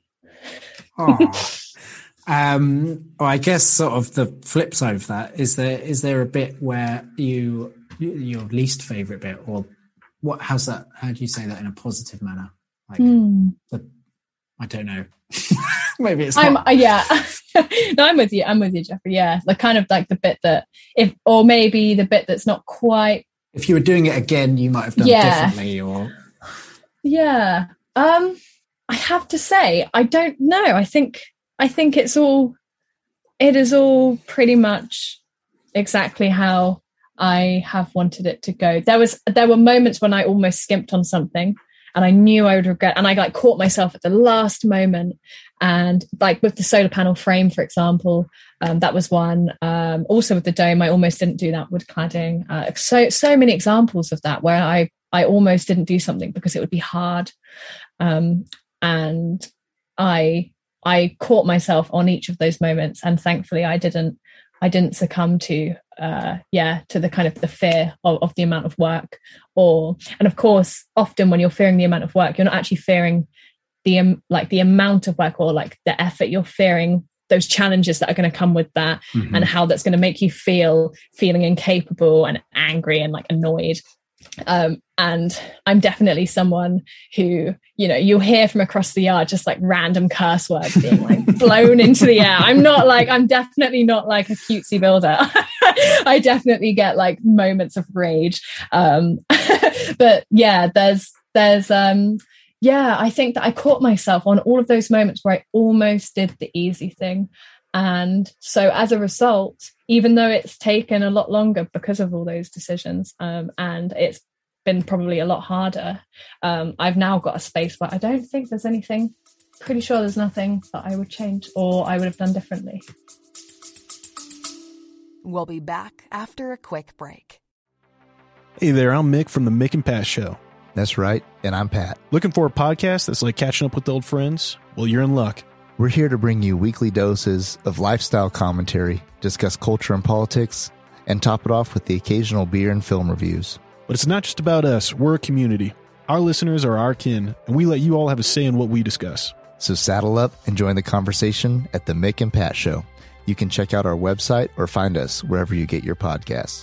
I guess sort of the flip side of that is there a bit where your least favorite bit, or how do you say that in a positive manner? Like I don't know. Maybe it's not. No, I'm with you, Jeffrey. Yeah, like kind of like the bit that maybe the bit that's not quite. If you were doing it again, you might have done it differently, or Yeah. I have to say, I don't know. I think it is all pretty much exactly how I have wanted it to go. There were moments when I almost skimped on something and I knew I would regret, and I like caught myself at the last moment. And like with the solar panel frame, for example, that was one. Also with the dome, I almost didn't do that wood cladding. So many examples of that where I almost didn't do something because it would be hard. And I caught myself on each of those moments, and thankfully I didn't succumb to the kind of the fear of the amount of work. And of course, often when you're fearing the amount of work, you're not actually fearing the amount of work or like the effort. You're fearing those challenges that are going to come with that, and how that's going to make you feeling incapable and angry and like annoyed. And I'm definitely someone who, you'll hear from across the yard just like random curse words being like blown into the air. I'm definitely not like a cutesy builder. I definitely get like moments of rage. But yeah, I think that I caught myself on all of those moments where I almost did the easy thing. And so as a result, even though it's taken a lot longer because of all those decisions, and it's been probably a lot harder, I've now got a space where I don't think there's anything, pretty sure there's nothing that I would change or I would have done differently. We'll be back after a quick break. Hey there, I'm Mick from the Mick and Pat Show. That's right, and I'm Pat. Looking for a podcast that's like catching up with old friends? Well, you're in luck. We're here to bring you weekly doses of lifestyle commentary, discuss culture and politics, and top it off with the occasional beer and film reviews. But it's not just about us. We're a community. Our listeners are our kin, and we let you all have a say in what we discuss. So saddle up and join the conversation at the Mick and Pat Show. You can check out our website or find us wherever you get your podcasts.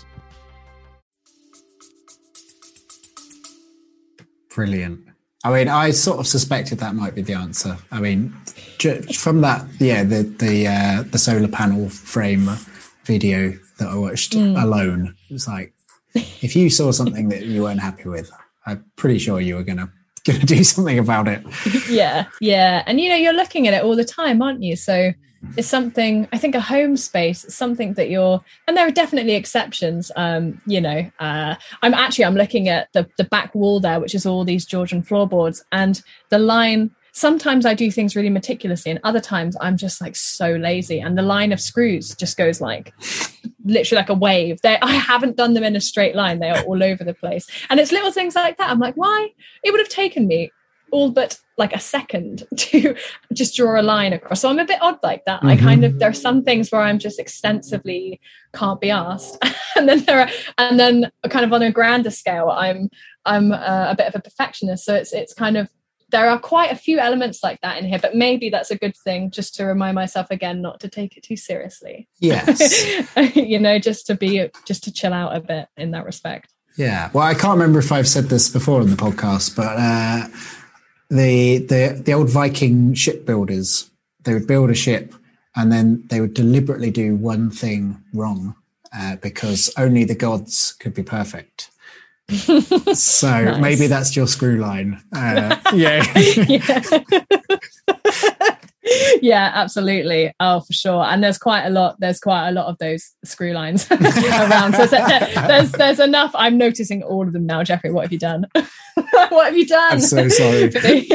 Brilliant. I mean, I sort of suspected that might be the answer. I mean, from that, the solar panel frame video that I watched alone, it was like, if you saw something that you weren't happy with, I'm pretty sure you were gonna do something about it. Yeah. And you're looking at it all the time, aren't you? So it's something, I think a home space is something that and there are definitely exceptions. I'm looking at the back wall there, which is all these Georgian floorboards, and the line, sometimes I do things really meticulously and other times I'm just like so lazy, and the line of screws just goes like literally like a wave. I haven't done them in a straight line. They are all over the place. And it's little things like that. I'm like, why? It would have taken me all but like a second to just draw a line across. So I'm a bit odd like that. There are some things where I'm just extensively can't be asked. and then kind of on a grander scale, I'm a bit of a perfectionist. So it's kind of, there are quite a few elements like that in here, but maybe that's a good thing, just to remind myself again not to take it too seriously. Yes. just to chill out a bit in that respect. Yeah. Well, I can't remember if I've said this before on the podcast, but the old Viking shipbuilders, they would build a ship and then they would deliberately do one thing wrong because only the gods could be perfect. So nice. Maybe that's your screw line. Yeah, absolutely. Oh, for sure. And there's quite a lot of those screw lines around. So there's enough. I'm noticing all of them now. Jeffrey, what have you done? What have you done? I'm so sorry.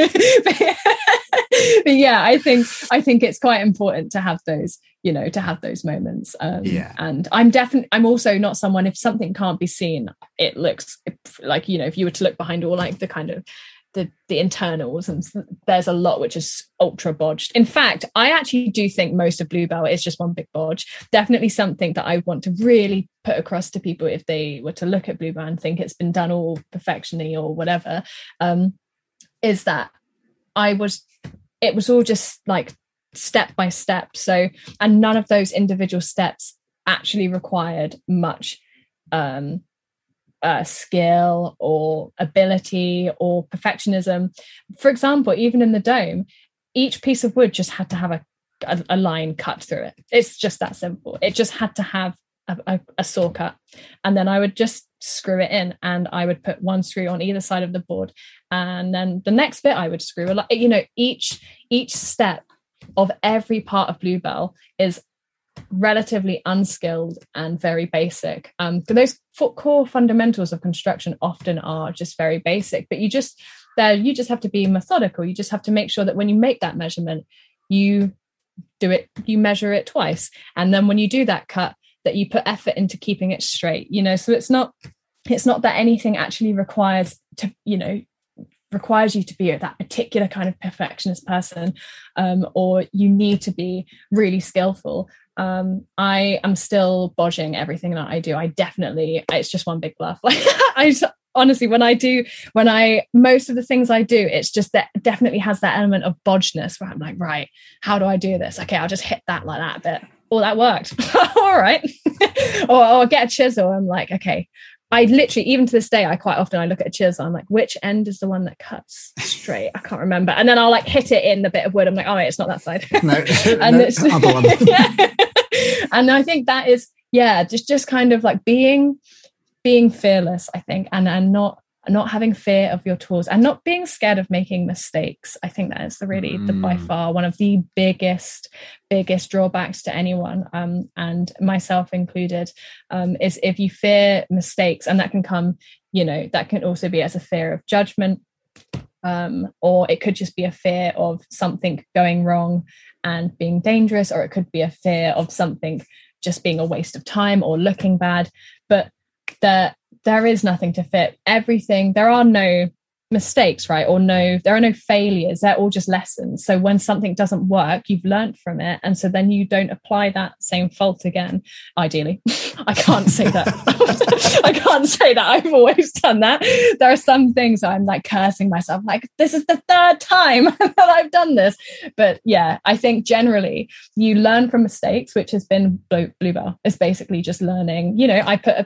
But yeah, I think it's quite important to have those, to have those moments. And I'm also not someone, if something can't be seen, it looks like, if you were to look behind all like the kind of the internals, and there's a lot which is ultra bodged. In fact, I actually do think most of Bluebell is just one big bodge. Definitely something that I want to really put across to people if they were to look at Bluebell and think it's been done all perfectionly or whatever, is that it was all just like step by step. So, and none of those individual steps actually required much skill or ability or perfectionism. For example, even in the dome, each piece of wood just had to have a line cut through it. It's just that simple. It just had to have a saw cut, and then I would just screw it in, and I would put one screw on either side of the board, and then the next bit I would screw a lot. You know, each step of every part of Bluebell is relatively unskilled and very basic. Those core fundamentals of construction often are just very basic, but you just have to be methodical. You just have to make sure that when you make that measurement, you measure it twice, and then when you do that cut, that you put effort into keeping it straight. You know, so it's not that anything actually requires you to be that particular kind of perfectionist person, or you need to be really skillful. I am still bodging everything that I do. It's just one big bluff. Like honestly, most of the things I do, it's just that definitely has that element of bodgeness where I'm like, right, how do I do this? Okay, I'll just hit that like that bit. Oh, that worked. All right. or get a chisel. I'm like, okay. I literally, even to this day, I look at a chisel. I'm like, which end is the one that cuts straight? I can't remember. And then I'll like hit it in the bit of wood. I'm like, oh, wait, it's not that side. No, and no, it's other one. Yeah. And I think that is, just kind of like being fearless, I think, and not having fear of your tools and not being scared of making mistakes. I think that is by far one of the biggest drawbacks to anyone, and myself included, is if you fear mistakes, and that can come, that can also be as a fear of judgment, or it could just be a fear of something going wrong and being dangerous, or it could be a fear of something just being a waste of time or looking bad. But there is nothing to fit everything. There are no mistakes, right? There are no failures. They're all just lessons. So when something doesn't work, you've learned from it. And so then you don't apply that same fault again, ideally. I can't say that. I can't say that. I've always done that. There are some things I'm like cursing myself, like, this is the third time that I've done this. But yeah, I think generally you learn from mistakes, which has been Bluebell. It's basically just learning. I put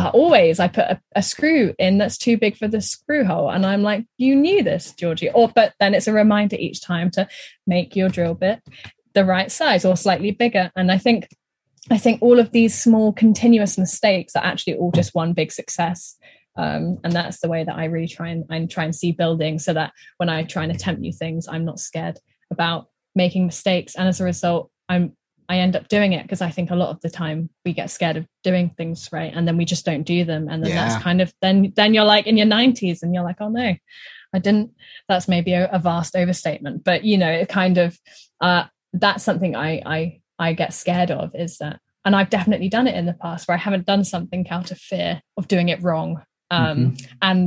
a screw in that's too big for the screw hole, and I'm like, you knew this, Georgie. But then it's a reminder each time to make your drill bit the right size or slightly bigger. And I think all of these small continuous mistakes are actually all just one big success. And that's the way that I really try and see building, so that when I try and attempt new things, I'm not scared about making mistakes. And as a result, I end up doing it, because I think a lot of the time we get scared of doing things, right? And then we just don't do them. And then that's kind of, then you're like in your 90s and you're like, oh no, I didn't. That's maybe a vast overstatement, but it kind of, that's something I get scared of, is that, and I've definitely done it in the past where I haven't done something out of fear of doing it wrong. And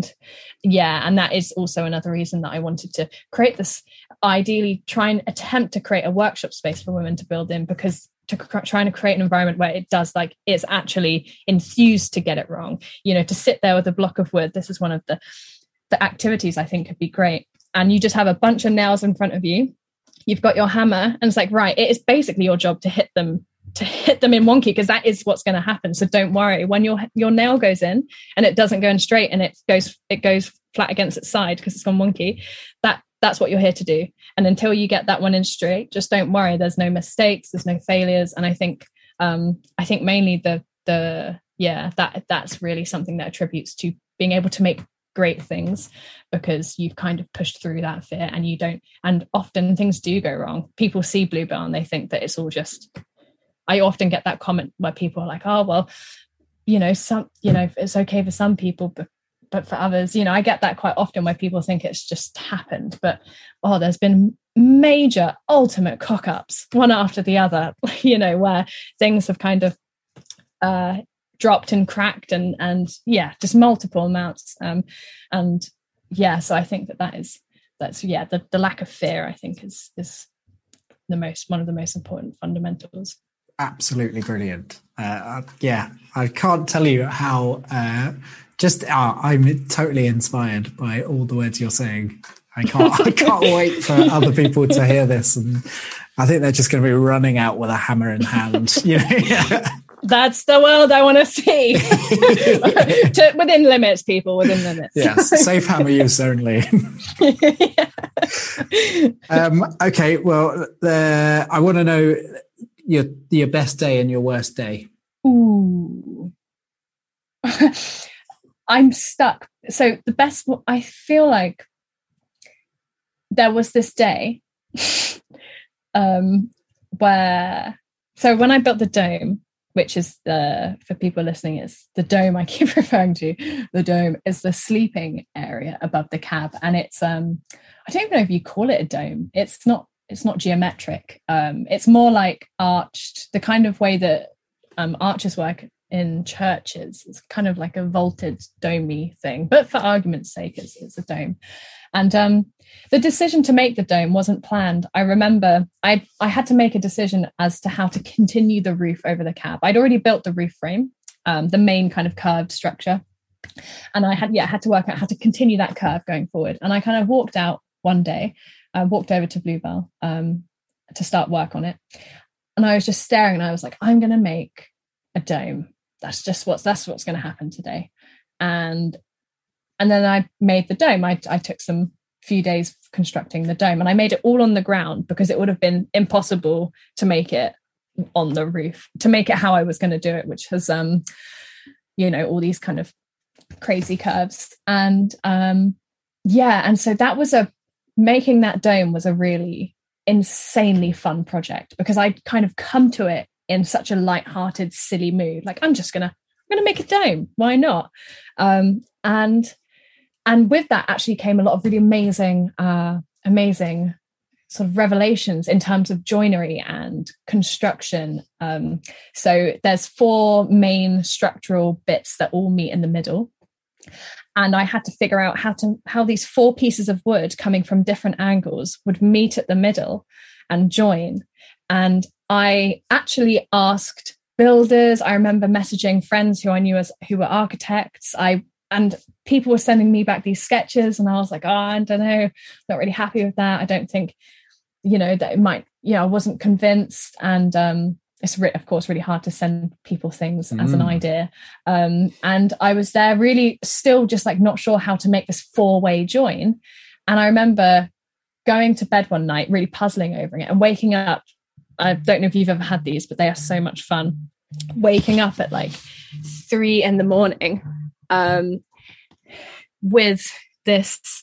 that is also another reason that I wanted to create this, ideally try and attempt to create a workshop space for women to build in, because trying to create an environment where it does, like, it's actually enthused to get it wrong, to sit there with a block of wood. This is one of the activities I think could be great. And you just have a bunch of nails in front of you. You've got your hammer, and it's like, right, it is basically your job to hit them in wonky, because that is what's going to happen. So don't worry when your nail goes in and it doesn't go in straight and it goes flat against its side because it's gone wonky. That's what you're here to do. And until you get that one in straight, just don't worry. There's no mistakes, there's no failures. And I think mainly that's really something that attributes to being able to make great things, because you've kind of pushed through that fear, and you don't. And often things do go wrong. People see Bluebell and they think that it's all just. I often get that comment where people are like, oh, well, it's okay for some people, but for others, I get that quite often where people think it's just happened. But, there's been major ultimate cock-ups, one after the other, where things have kind of dropped and cracked and just multiple amounts. So I think that's the lack of fear, I think is one of the most important fundamentals. Absolutely brilliant. I can't tell you how I'm totally inspired by all the words you're saying. I can't wait for other people to hear this, and I think they're just going to be running out with a hammer in hand. That's the world I want to see. Within limits, people, within limits. Yes, safe hammer use only. Okay, well, I want to know your best day and your worst day. Ooh. I'm stuck. So I feel like there was this day where, so when I built the dome, which is for people listening, is the dome I keep referring to. The dome is the sleeping area above the cab. And it's, I don't even know if you call it a dome. It's not geometric. It's more like arched, the kind of way that arches work in churches. It's kind of like a vaulted domey thing, but for argument's sake, it's a dome. And the decision to make the dome wasn't planned. I remember I had to make a decision as to how to continue the roof over the cab. I'd already built the roof frame, the main kind of curved structure. And I had to work out how to continue that curve going forward. And I kind of walked out one day, I walked over to Bluebell to start work on it. And I was just staring and I was like, I'm going to make a dome. That's what's going to happen today. And then I made the dome. I took some few days constructing the dome, and I made it all on the ground because it would have been impossible to make it on the roof, to make it how I was going to do it, which has, all these kind of crazy curves. And and so making that dome was a really insanely fun project because I'd kind of come to it in such a lighthearted, silly mood. Like, I'm going to make a dome. Why not? And with that actually came a lot of really amazing sort of revelations in terms of joinery and construction. So there's 4 main structural bits that all meet in the middle. And I had to figure out how these 4 pieces of wood coming from different angles would meet at the middle and join. And I actually asked builders. I remember messaging friends who I knew who were architects. And people were sending me back these sketches, and I was like, I don't know, not really happy with that. I don't think, that it might, I wasn't convinced. And it's of course really hard to send people things as an idea. And I was there really still just like not sure how to make this 4-way join. And I remember going to bed one night, really puzzling over it, and waking up. I don't know if you've ever had these, but they are so much fun. Waking up at like 3 a.m, with this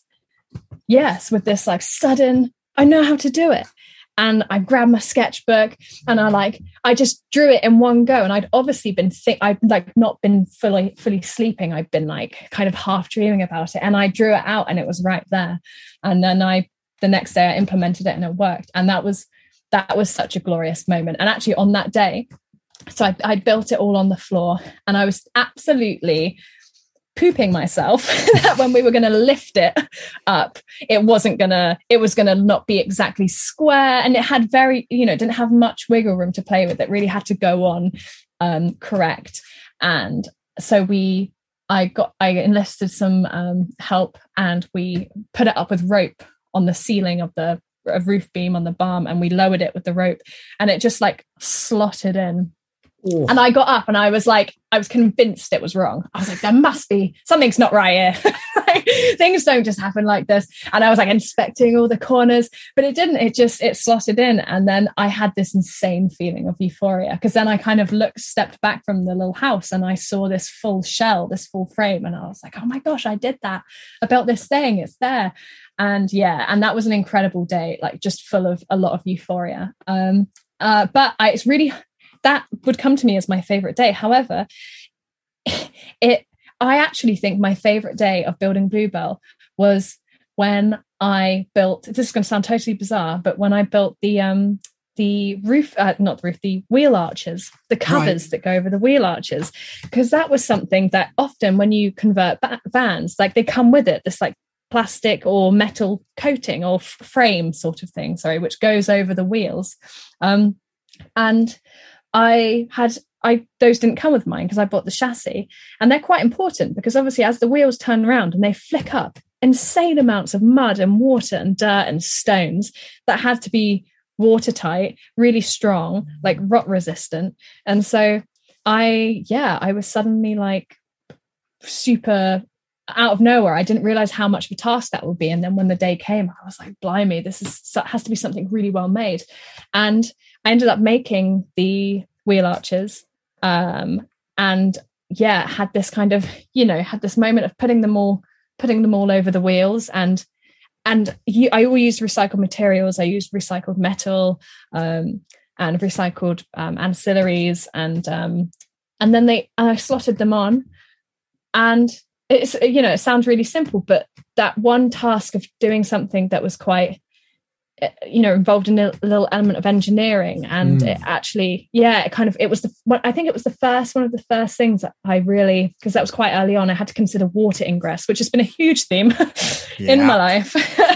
like sudden, I know how to do it. And I grabbed my sketchbook and I just drew it in one go. And I'd obviously I'd like not been fully sleeping. I'd been like kind of half dreaming about it. And I drew it out and it was right there. And then the next day I implemented it and it worked. And that was such a glorious moment. And actually on that day, so I built it all on the floor, and I was absolutely pooping myself that when we were going to lift it up, it was going to not be exactly square, and it had didn't have much wiggle room to play with. It really had to go on correct. And so I enlisted some help, and we put it up with rope on the ceiling of the roof beam on the barn, and we lowered it with the rope, and it just like slotted in. Ooh. And I got up and I was convinced it was wrong. I was like, there must be, something's not right here. Things don't just happen like this. And I was like inspecting all the corners, but it didn't. It slotted in. And then I had this insane feeling of euphoria, because then I kind of stepped back from the little house and I saw this full shell, this full frame. And I was like, oh my gosh, I did that. I built this thing. It's there. And and that was an incredible day, like just full of a lot of euphoria. But it's really, that would come to me as my favorite day. However, I actually think my favorite day of building Bluebell was when I built, this is going to sound totally bizarre, but when I built the roof, the wheel arches, the covers that go over the wheel arches, because that was something that often when you convert vans, like they come with it, this like plastic or metal coating or frame sort of thing, which goes over the wheels. And those didn't come with mine because I bought the chassis, and they're quite important because obviously as the wheels turn around and they flick up, insane amounts of mud and water and dirt and stones that had to be watertight, really strong, like rot resistant. And so I was suddenly like super out of nowhere. I didn't realize how much of a task that would be. And then when the day came, I was like, blimey, has to be something really well made. And I ended up making the wheel arches. And had this kind of, had this moment of putting them all over the wheels. And I always used recycled materials. I used recycled metal and recycled ancillaries, and then I slotted them on. And it's, it sounds really simple, but that one task of doing something that was quite, involved in a little element of engineering, and it actually, it was I think it was one of the first things that I really, because that was quite early on, I had to consider water ingress, which has been a huge theme in my life.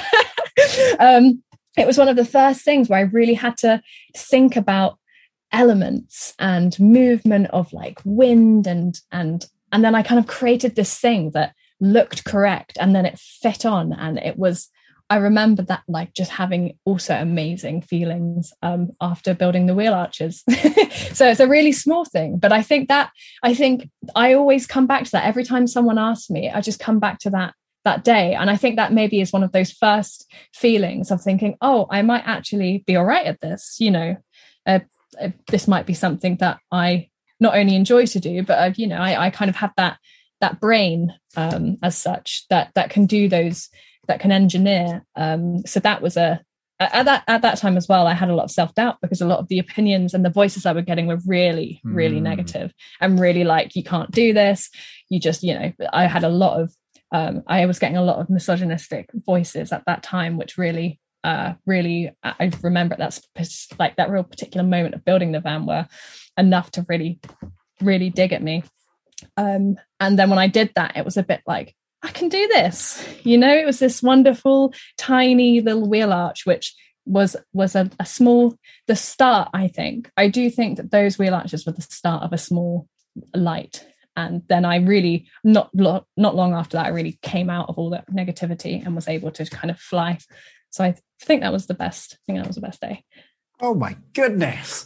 It was one of the first things where I really had to think about elements and movement of like wind, and then I kind of created this thing that looked correct, and then it fit on, and it was, I remember that like just having also amazing feelings after building the wheel arches. So it's a really small thing, but I think I always come back to that every time someone asks me. I just come back to that day, and I think that maybe is one of those first feelings of thinking, oh, I might actually be all right at this. This might be something that I not only enjoy to do, but I kind of have that brain as such that can do those, that can engineer. So that was at that time as well, I had a lot of self-doubt, because a lot of the opinions and the voices I were getting were really, really negative, and really like, you can't do this. You just, I had a lot of, I was getting a lot of misogynistic voices at that time, which really, I remember that's like that real particular moment of building the van were enough to really, really dig at me. And then when I did that, it was a bit like, I can do this. It was this wonderful, tiny little wheel arch, which was a small, the start, I think. I do think that those wheel arches were the start of a small light. And then I really, not long after that, I really came out of all that negativity and was able to kind of fly. So I think that was the best. I think that was the best day. Oh my goodness.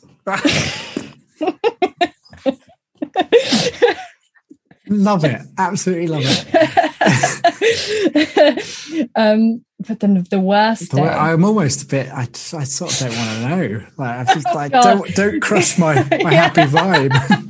Love it. Absolutely love it. But then the worst day. I'm almost a bit, I sort of don't want to know. Like, I'm just like, don't crush my happy vibe.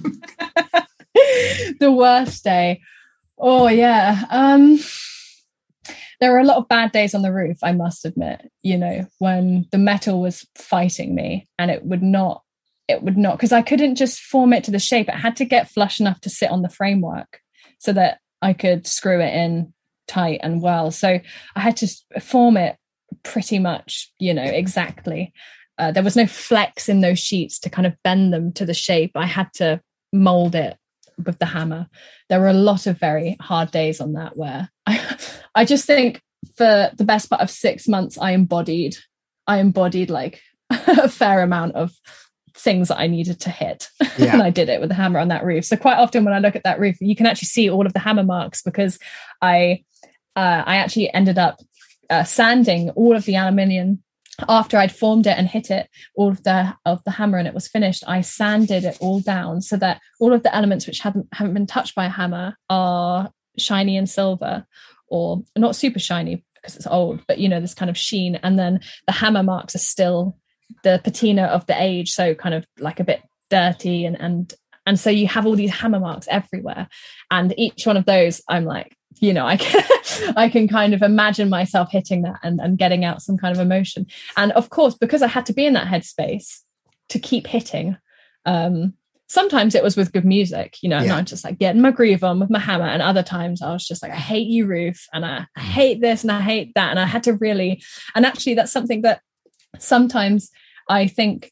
The worst day. Oh yeah. There were a lot of bad days on the roof, I must admit, when the metal was fighting me, and it would not, because I couldn't just form it to the shape. It had to get flush enough to sit on the framework so that I could screw it in tight and well. So I had to form it pretty much, exactly. There was no flex in those sheets to kind of bend them to the shape. I had to mold it with the hammer. There were a lot of very hard days on that, where I just think for the best part of 6 months, I embodied like a fair amount of things that I needed to hit. Yeah. And I did it with the hammer on that roof. So quite often when I look at that roof, you can actually see all of the hammer marks, because I actually ended up sanding all of the aluminium after I'd formed it and hit it, all of the hammer, and it was finished. I sanded it all down so that all of the elements which haven't been touched by a hammer are shiny and silver, or not super shiny because it's old, but this kind of sheen. And then the hammer marks are still the patina of the age, so kind of like a bit dirty, and so you have all these hammer marks everywhere, and each one of those I'm like, I can kind of imagine myself hitting that and getting out some kind of emotion. And of course, because I had to be in that headspace to keep hitting, sometimes it was with good music, and I just like getting my groove on with my hammer, and other times I was just like, I hate you, roof, and I hate this and I hate that, and I had to really, and actually that's something that sometimes I think,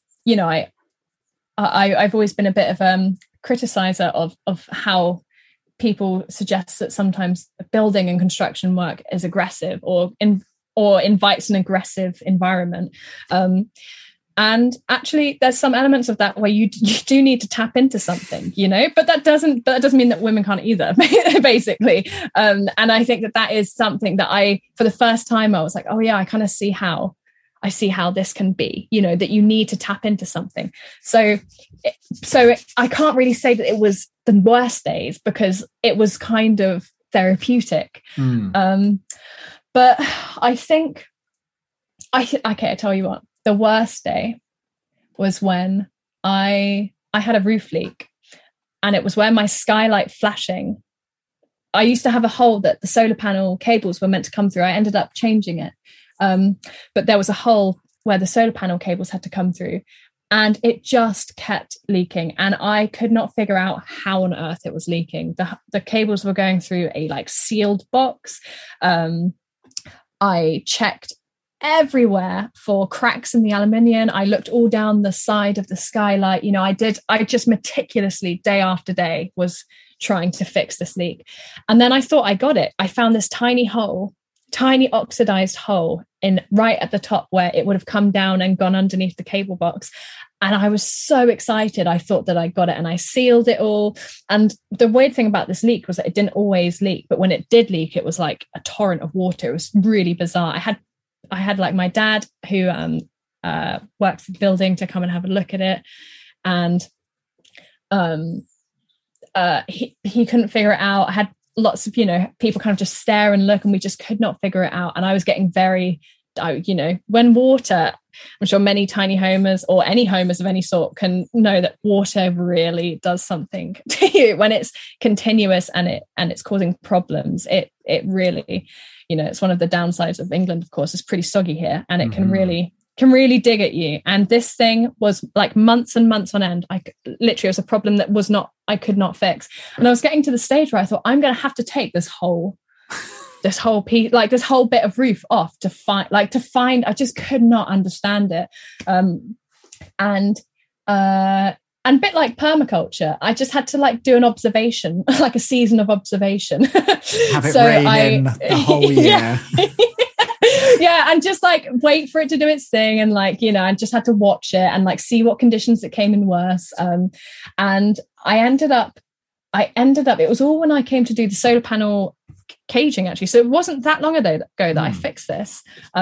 I've always been a bit of criticizer of how people suggest that sometimes building and construction work is aggressive or invites an aggressive environment. And actually there's some elements of that where you do need to tap into something, but that doesn't mean that women can't either, basically. And I think that is something that for the first time, I was like, oh yeah, I kind of see how this can be, that you need to tap into something. So I can't really say that it was the worst days, because it was kind of therapeutic. But I think, I tell you what, the worst day was when I had a roof leak, and it was where my skylight flashing. I used to have a hole that the solar panel cables were meant to come through. I ended up changing it. But there was a hole where the solar panel cables had to come through, and it just kept leaking. And I could not figure out how on earth it was leaking. The cables were going through a like sealed box. I checked everywhere for cracks in the aluminium. I looked all down the side of the skylight. I just meticulously, day after day, was trying to fix this leak. And then I thought I got it. I found this tiny oxidized hole in right at the top where it would have come down and gone underneath the cable box. And I was so excited. I thought that I got it, and I sealed it all. And the weird thing about this leak was that it didn't always leak, but when it did leak, it was like a torrent of water. It was really bizarre. I had like my dad who works in the building to come and have a look at it. And he couldn't figure it out. I had lots of, people kind of just stare and look, and we just could not figure it out. And I was getting very, when water, I'm sure many tiny homers or any homers of any sort can know that water really does something to you when it's continuous and it's causing problems. It really, it's one of the downsides of England, of course. It's pretty soggy here, and it can really dig at you. And this thing was like months and months on end. Literally, it was a problem that I could not fix. And I was getting to the stage where I thought, I'm going to have to take this whole piece, like this whole bit of roof off to find, I just could not understand it. And a bit like permaculture, I just had to like do an observation, like a season of observation. Have it rain the whole year. Yeah, and just like wait for it to do its thing, and like, I just had to watch it and like see what conditions it came in worse. And I ended up, it was all when I came to do the solar panel caging, actually. So it wasn't that long ago that I fixed this.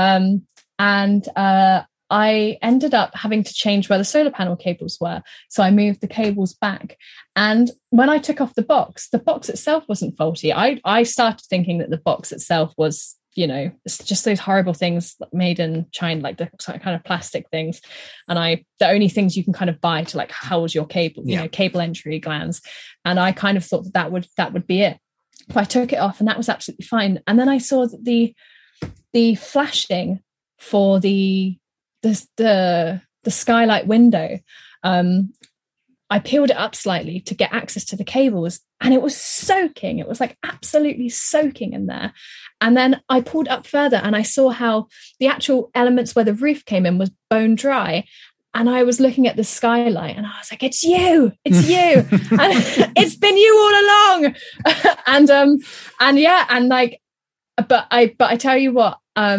I ended up having to change where the solar panel cables were. So I moved the cables back. And when I took off the box itself wasn't faulty. I started thinking that the box itself was, it's just those horrible things made in China, like the kind of plastic things. And the only things you can kind of buy to like hold your cable, cable entry glands. And I kind of thought that would be it. But I took it off, and that was absolutely fine. And then I saw that the flashing for the skylight window, I peeled it up slightly to get access to the cables, and it was soaking. It was like absolutely soaking in there. And then I pulled up further, and I saw how the actual elements where the roof came in was bone dry. And I was looking at the skylight, and I was like, it's you, and it's been you all along. But I tell you what,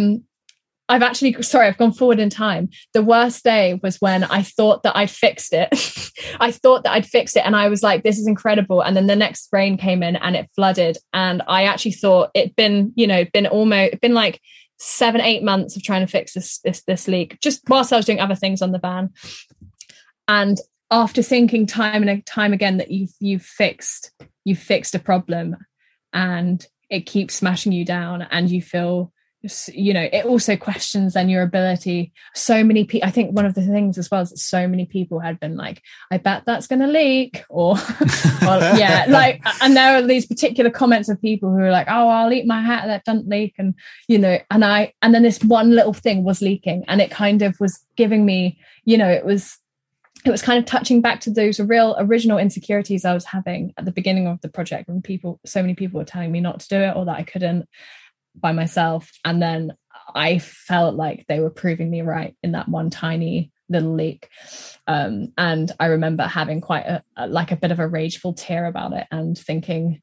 I've gone forward in time. The worst day was when I thought that I'd fixed it. And I was like, this is incredible. And then the next rain came in and it flooded. And I actually thought it'd been like 7-8 months of trying to fix this leak, just whilst I was doing other things on the van. And after thinking time and time again that you've fixed a problem, and it keeps smashing you down, and you feel, it also questions then your ability. So many people, I think one of the things as well is that so many people had been like, I bet that's going to leak, or and there are these particular comments of people who are like, oh, I'll eat my hat, that doesn't leak. And, and then this one little thing was leaking, and it kind of was giving me, it was kind of touching back to those original insecurities I was having at the beginning of the project, when so many people were telling me not to do it, or that I couldn't by myself. And then I felt like they were proving me right in that one tiny little leak. And I remember having quite a bit of a rageful tear about it, and thinking,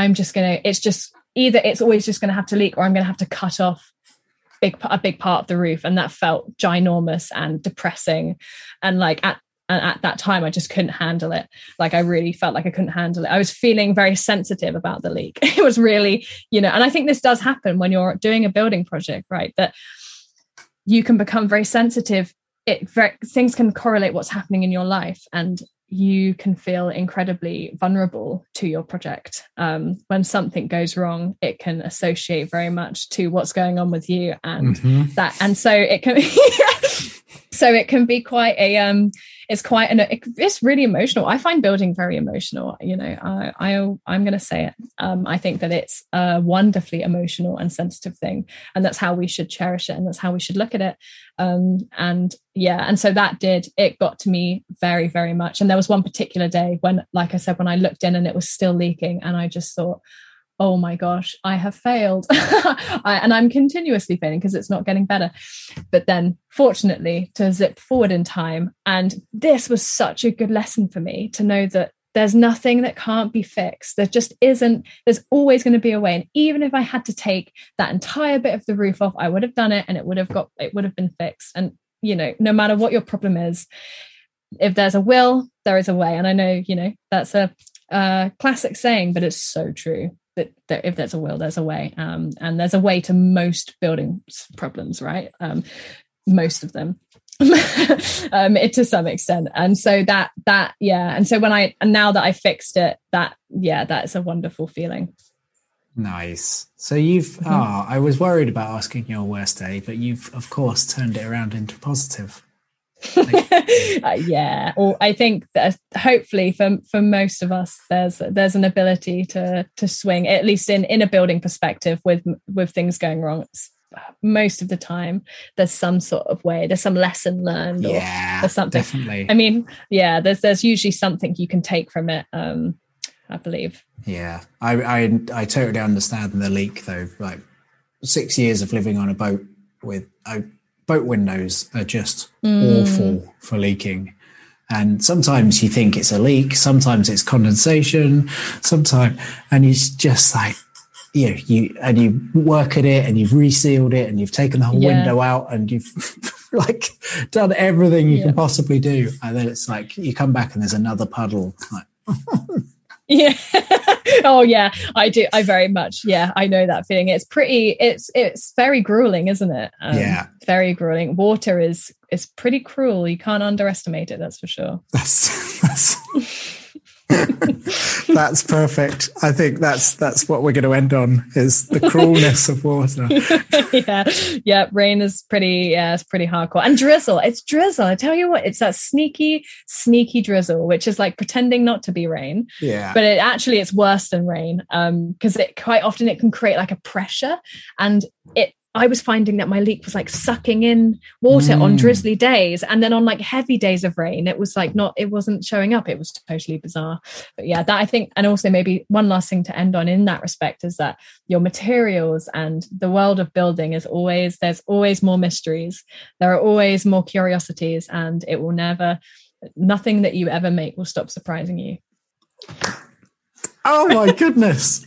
it's always just going to have to leak, or I'm going to have to cut off a big part of the roof. And that felt ginormous and depressing. And like at that time, I just couldn't handle it. Like I really felt like I couldn't handle it. I was feeling very sensitive about the leak. It was really, and I think this does happen when you're doing a building project, right? That you can become very sensitive. Things can correlate what's happening in your life, and you can feel incredibly vulnerable to your project. When something goes wrong, it can associate very much to what's going on with you, and so it can. So it can be quite it's it's really emotional. I find building very emotional. You know, I'm going to say it. I think that it's a wonderfully emotional and sensitive thing, and that's how we should cherish it, and that's how we should look at it. And so it got to me very, very much. And there was one particular day when, like I said, when I looked in and it was still leaking, and I just thought, oh my gosh, I have failed. And I'm continuously failing because it's not getting better. But then fortunately to zip forward in time. And this was such a good lesson for me to know that there's nothing that can't be fixed. There just isn't. There's always going to be a way. And even if I had to take that entire bit of the roof off, I would have done it, and it would have been fixed. And, you know, no matter what your problem is, if there's a will, there is a way. And I know, you know, that's a classic saying, but it's so true. That if there's a will, there's a way, and there's a way to most building problems, right? Most of them, to some extent. And so and so now that I fixed it, that's a wonderful feeling. Nice. So you've, I was worried about asking your worst day, but you've of course turned it around into positive. Or I think that hopefully for most of us there's an ability to swing, at least in a building perspective, with things going wrong. Most of the time there's some sort of way, there's some lesson learned, or there's something. Definitely. I mean, there's usually something you can take from it, I believe. I totally understand the leak though. Like 6 years of living on a boat with boat windows are just awful for leaking. And sometimes you think it's a leak, sometimes it's condensation, and it's just like, you work at it and you've resealed it and you've taken the whole window out and you've like done everything you can possibly do. And then it's like, you come back and there's another puddle. Like, yeah. Oh yeah, I do. I very much. Yeah, I know that feeling. It's very grueling, isn't it? Very grueling. Water is pretty cruel. You can't underestimate it. That's for sure. That's perfect. I think that's what we're going to end on, is the cruelness of water. Yeah. Rain is pretty. Yeah, it's pretty hardcore. And drizzle. It's drizzle. I tell you what, it's that sneaky drizzle, which is like pretending not to be rain. Yeah. But it's worse than rain, because it quite often it can create like a pressure, and I was finding that my leak was like sucking in water on drizzly days, and then on like heavy days of rain, it was like it wasn't showing up. It was totally bizarre. But yeah, that I think, and also maybe one last thing to end on in that respect is that your materials and the world of building there's always more mysteries. There are always more curiosities, and it will nothing that you ever make will stop surprising you. Oh my goodness.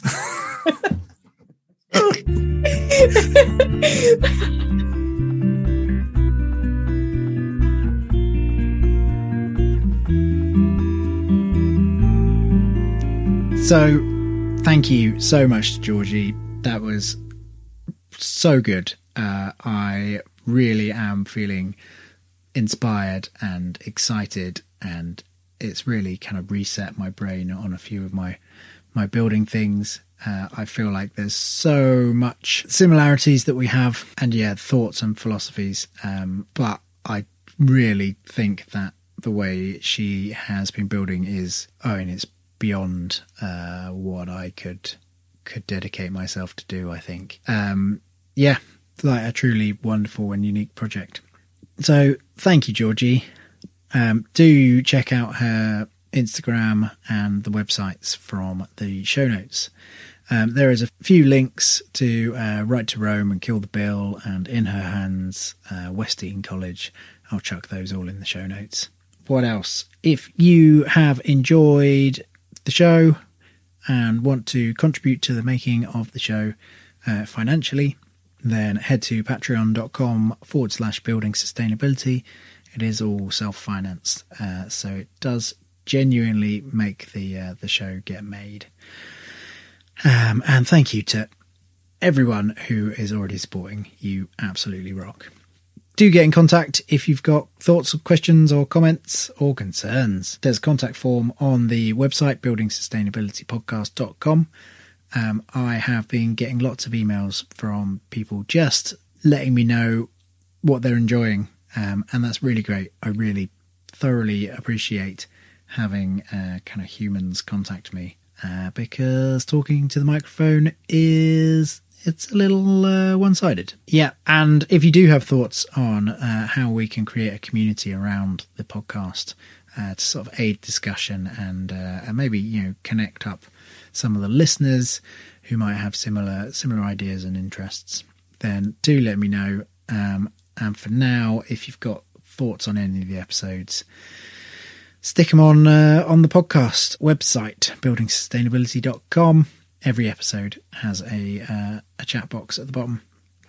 So thank you so much to Georgie. That was so good. I really am feeling inspired and excited, and it's really kind of reset my brain on a few of my building things. I feel like there's so much similarities that we have, and thoughts and philosophies. But I really think that the way she has been building it's beyond what I could dedicate myself to do, I think. Like a truly wonderful and unique project. So thank you, Georgie. Do check out her Instagram and the websites from the show notes. There is a few links to Right to Rome and Kill the Bill and In Her Hands, West Eton College. I'll chuck those all in the show notes. What else? If you have enjoyed the show and want to contribute to the making of the show financially, then head to patreon.com/building sustainability. It is all self-financed, so it does genuinely make the show get made. And thank you to everyone who is already supporting. You absolutely rock. Do get in contact if you've got thoughts, questions or comments or concerns. There's a contact form on the website, buildingsustainabilitypodcast.com. I have been getting lots of emails from people just letting me know what they're enjoying, and that's really great. I really thoroughly appreciate having kind of humans contact me because talking to the microphone it's a little one-sided. Yeah, and if you do have thoughts on how we can create a community around the podcast to sort of aid discussion and maybe connect up some of the listeners who might have similar ideas and interests, then do let me know. And for now, if you've got thoughts on any of the episodes, stick them on the podcast website, buildingsustainability.com. Every episode has a chat box at the bottom.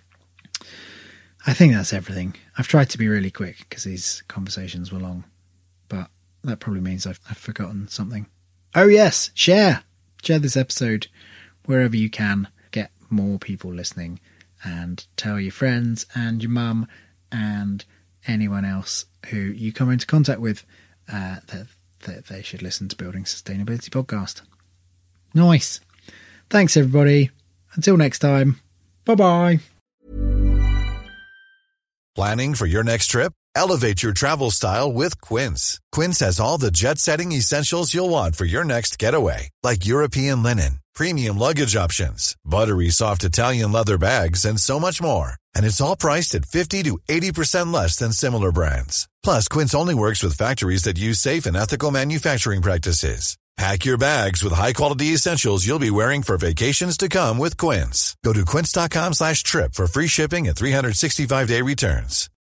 I think that's everything. I've tried to be really quick because these conversations were long, but that probably means I've forgotten something. Oh yes, share this episode wherever you can. Get more people listening, and tell your friends and your mum and anyone else who you come into contact with that they should listen to Building Sustainability Podcast. Nice. Thanks, everybody. Until next time. Bye-bye. Planning for your next trip? Elevate your travel style with Quince. Quince has all the jet-setting essentials you'll want for your next getaway, like European linen, premium luggage options, buttery soft Italian leather bags, and so much more. And it's all priced at 50 to 80% less than similar brands. Plus, Quince only works with factories that use safe and ethical manufacturing practices. Pack your bags with high-quality essentials you'll be wearing for vacations to come with Quince. Go to quince.com/trip for free shipping and 365-day returns.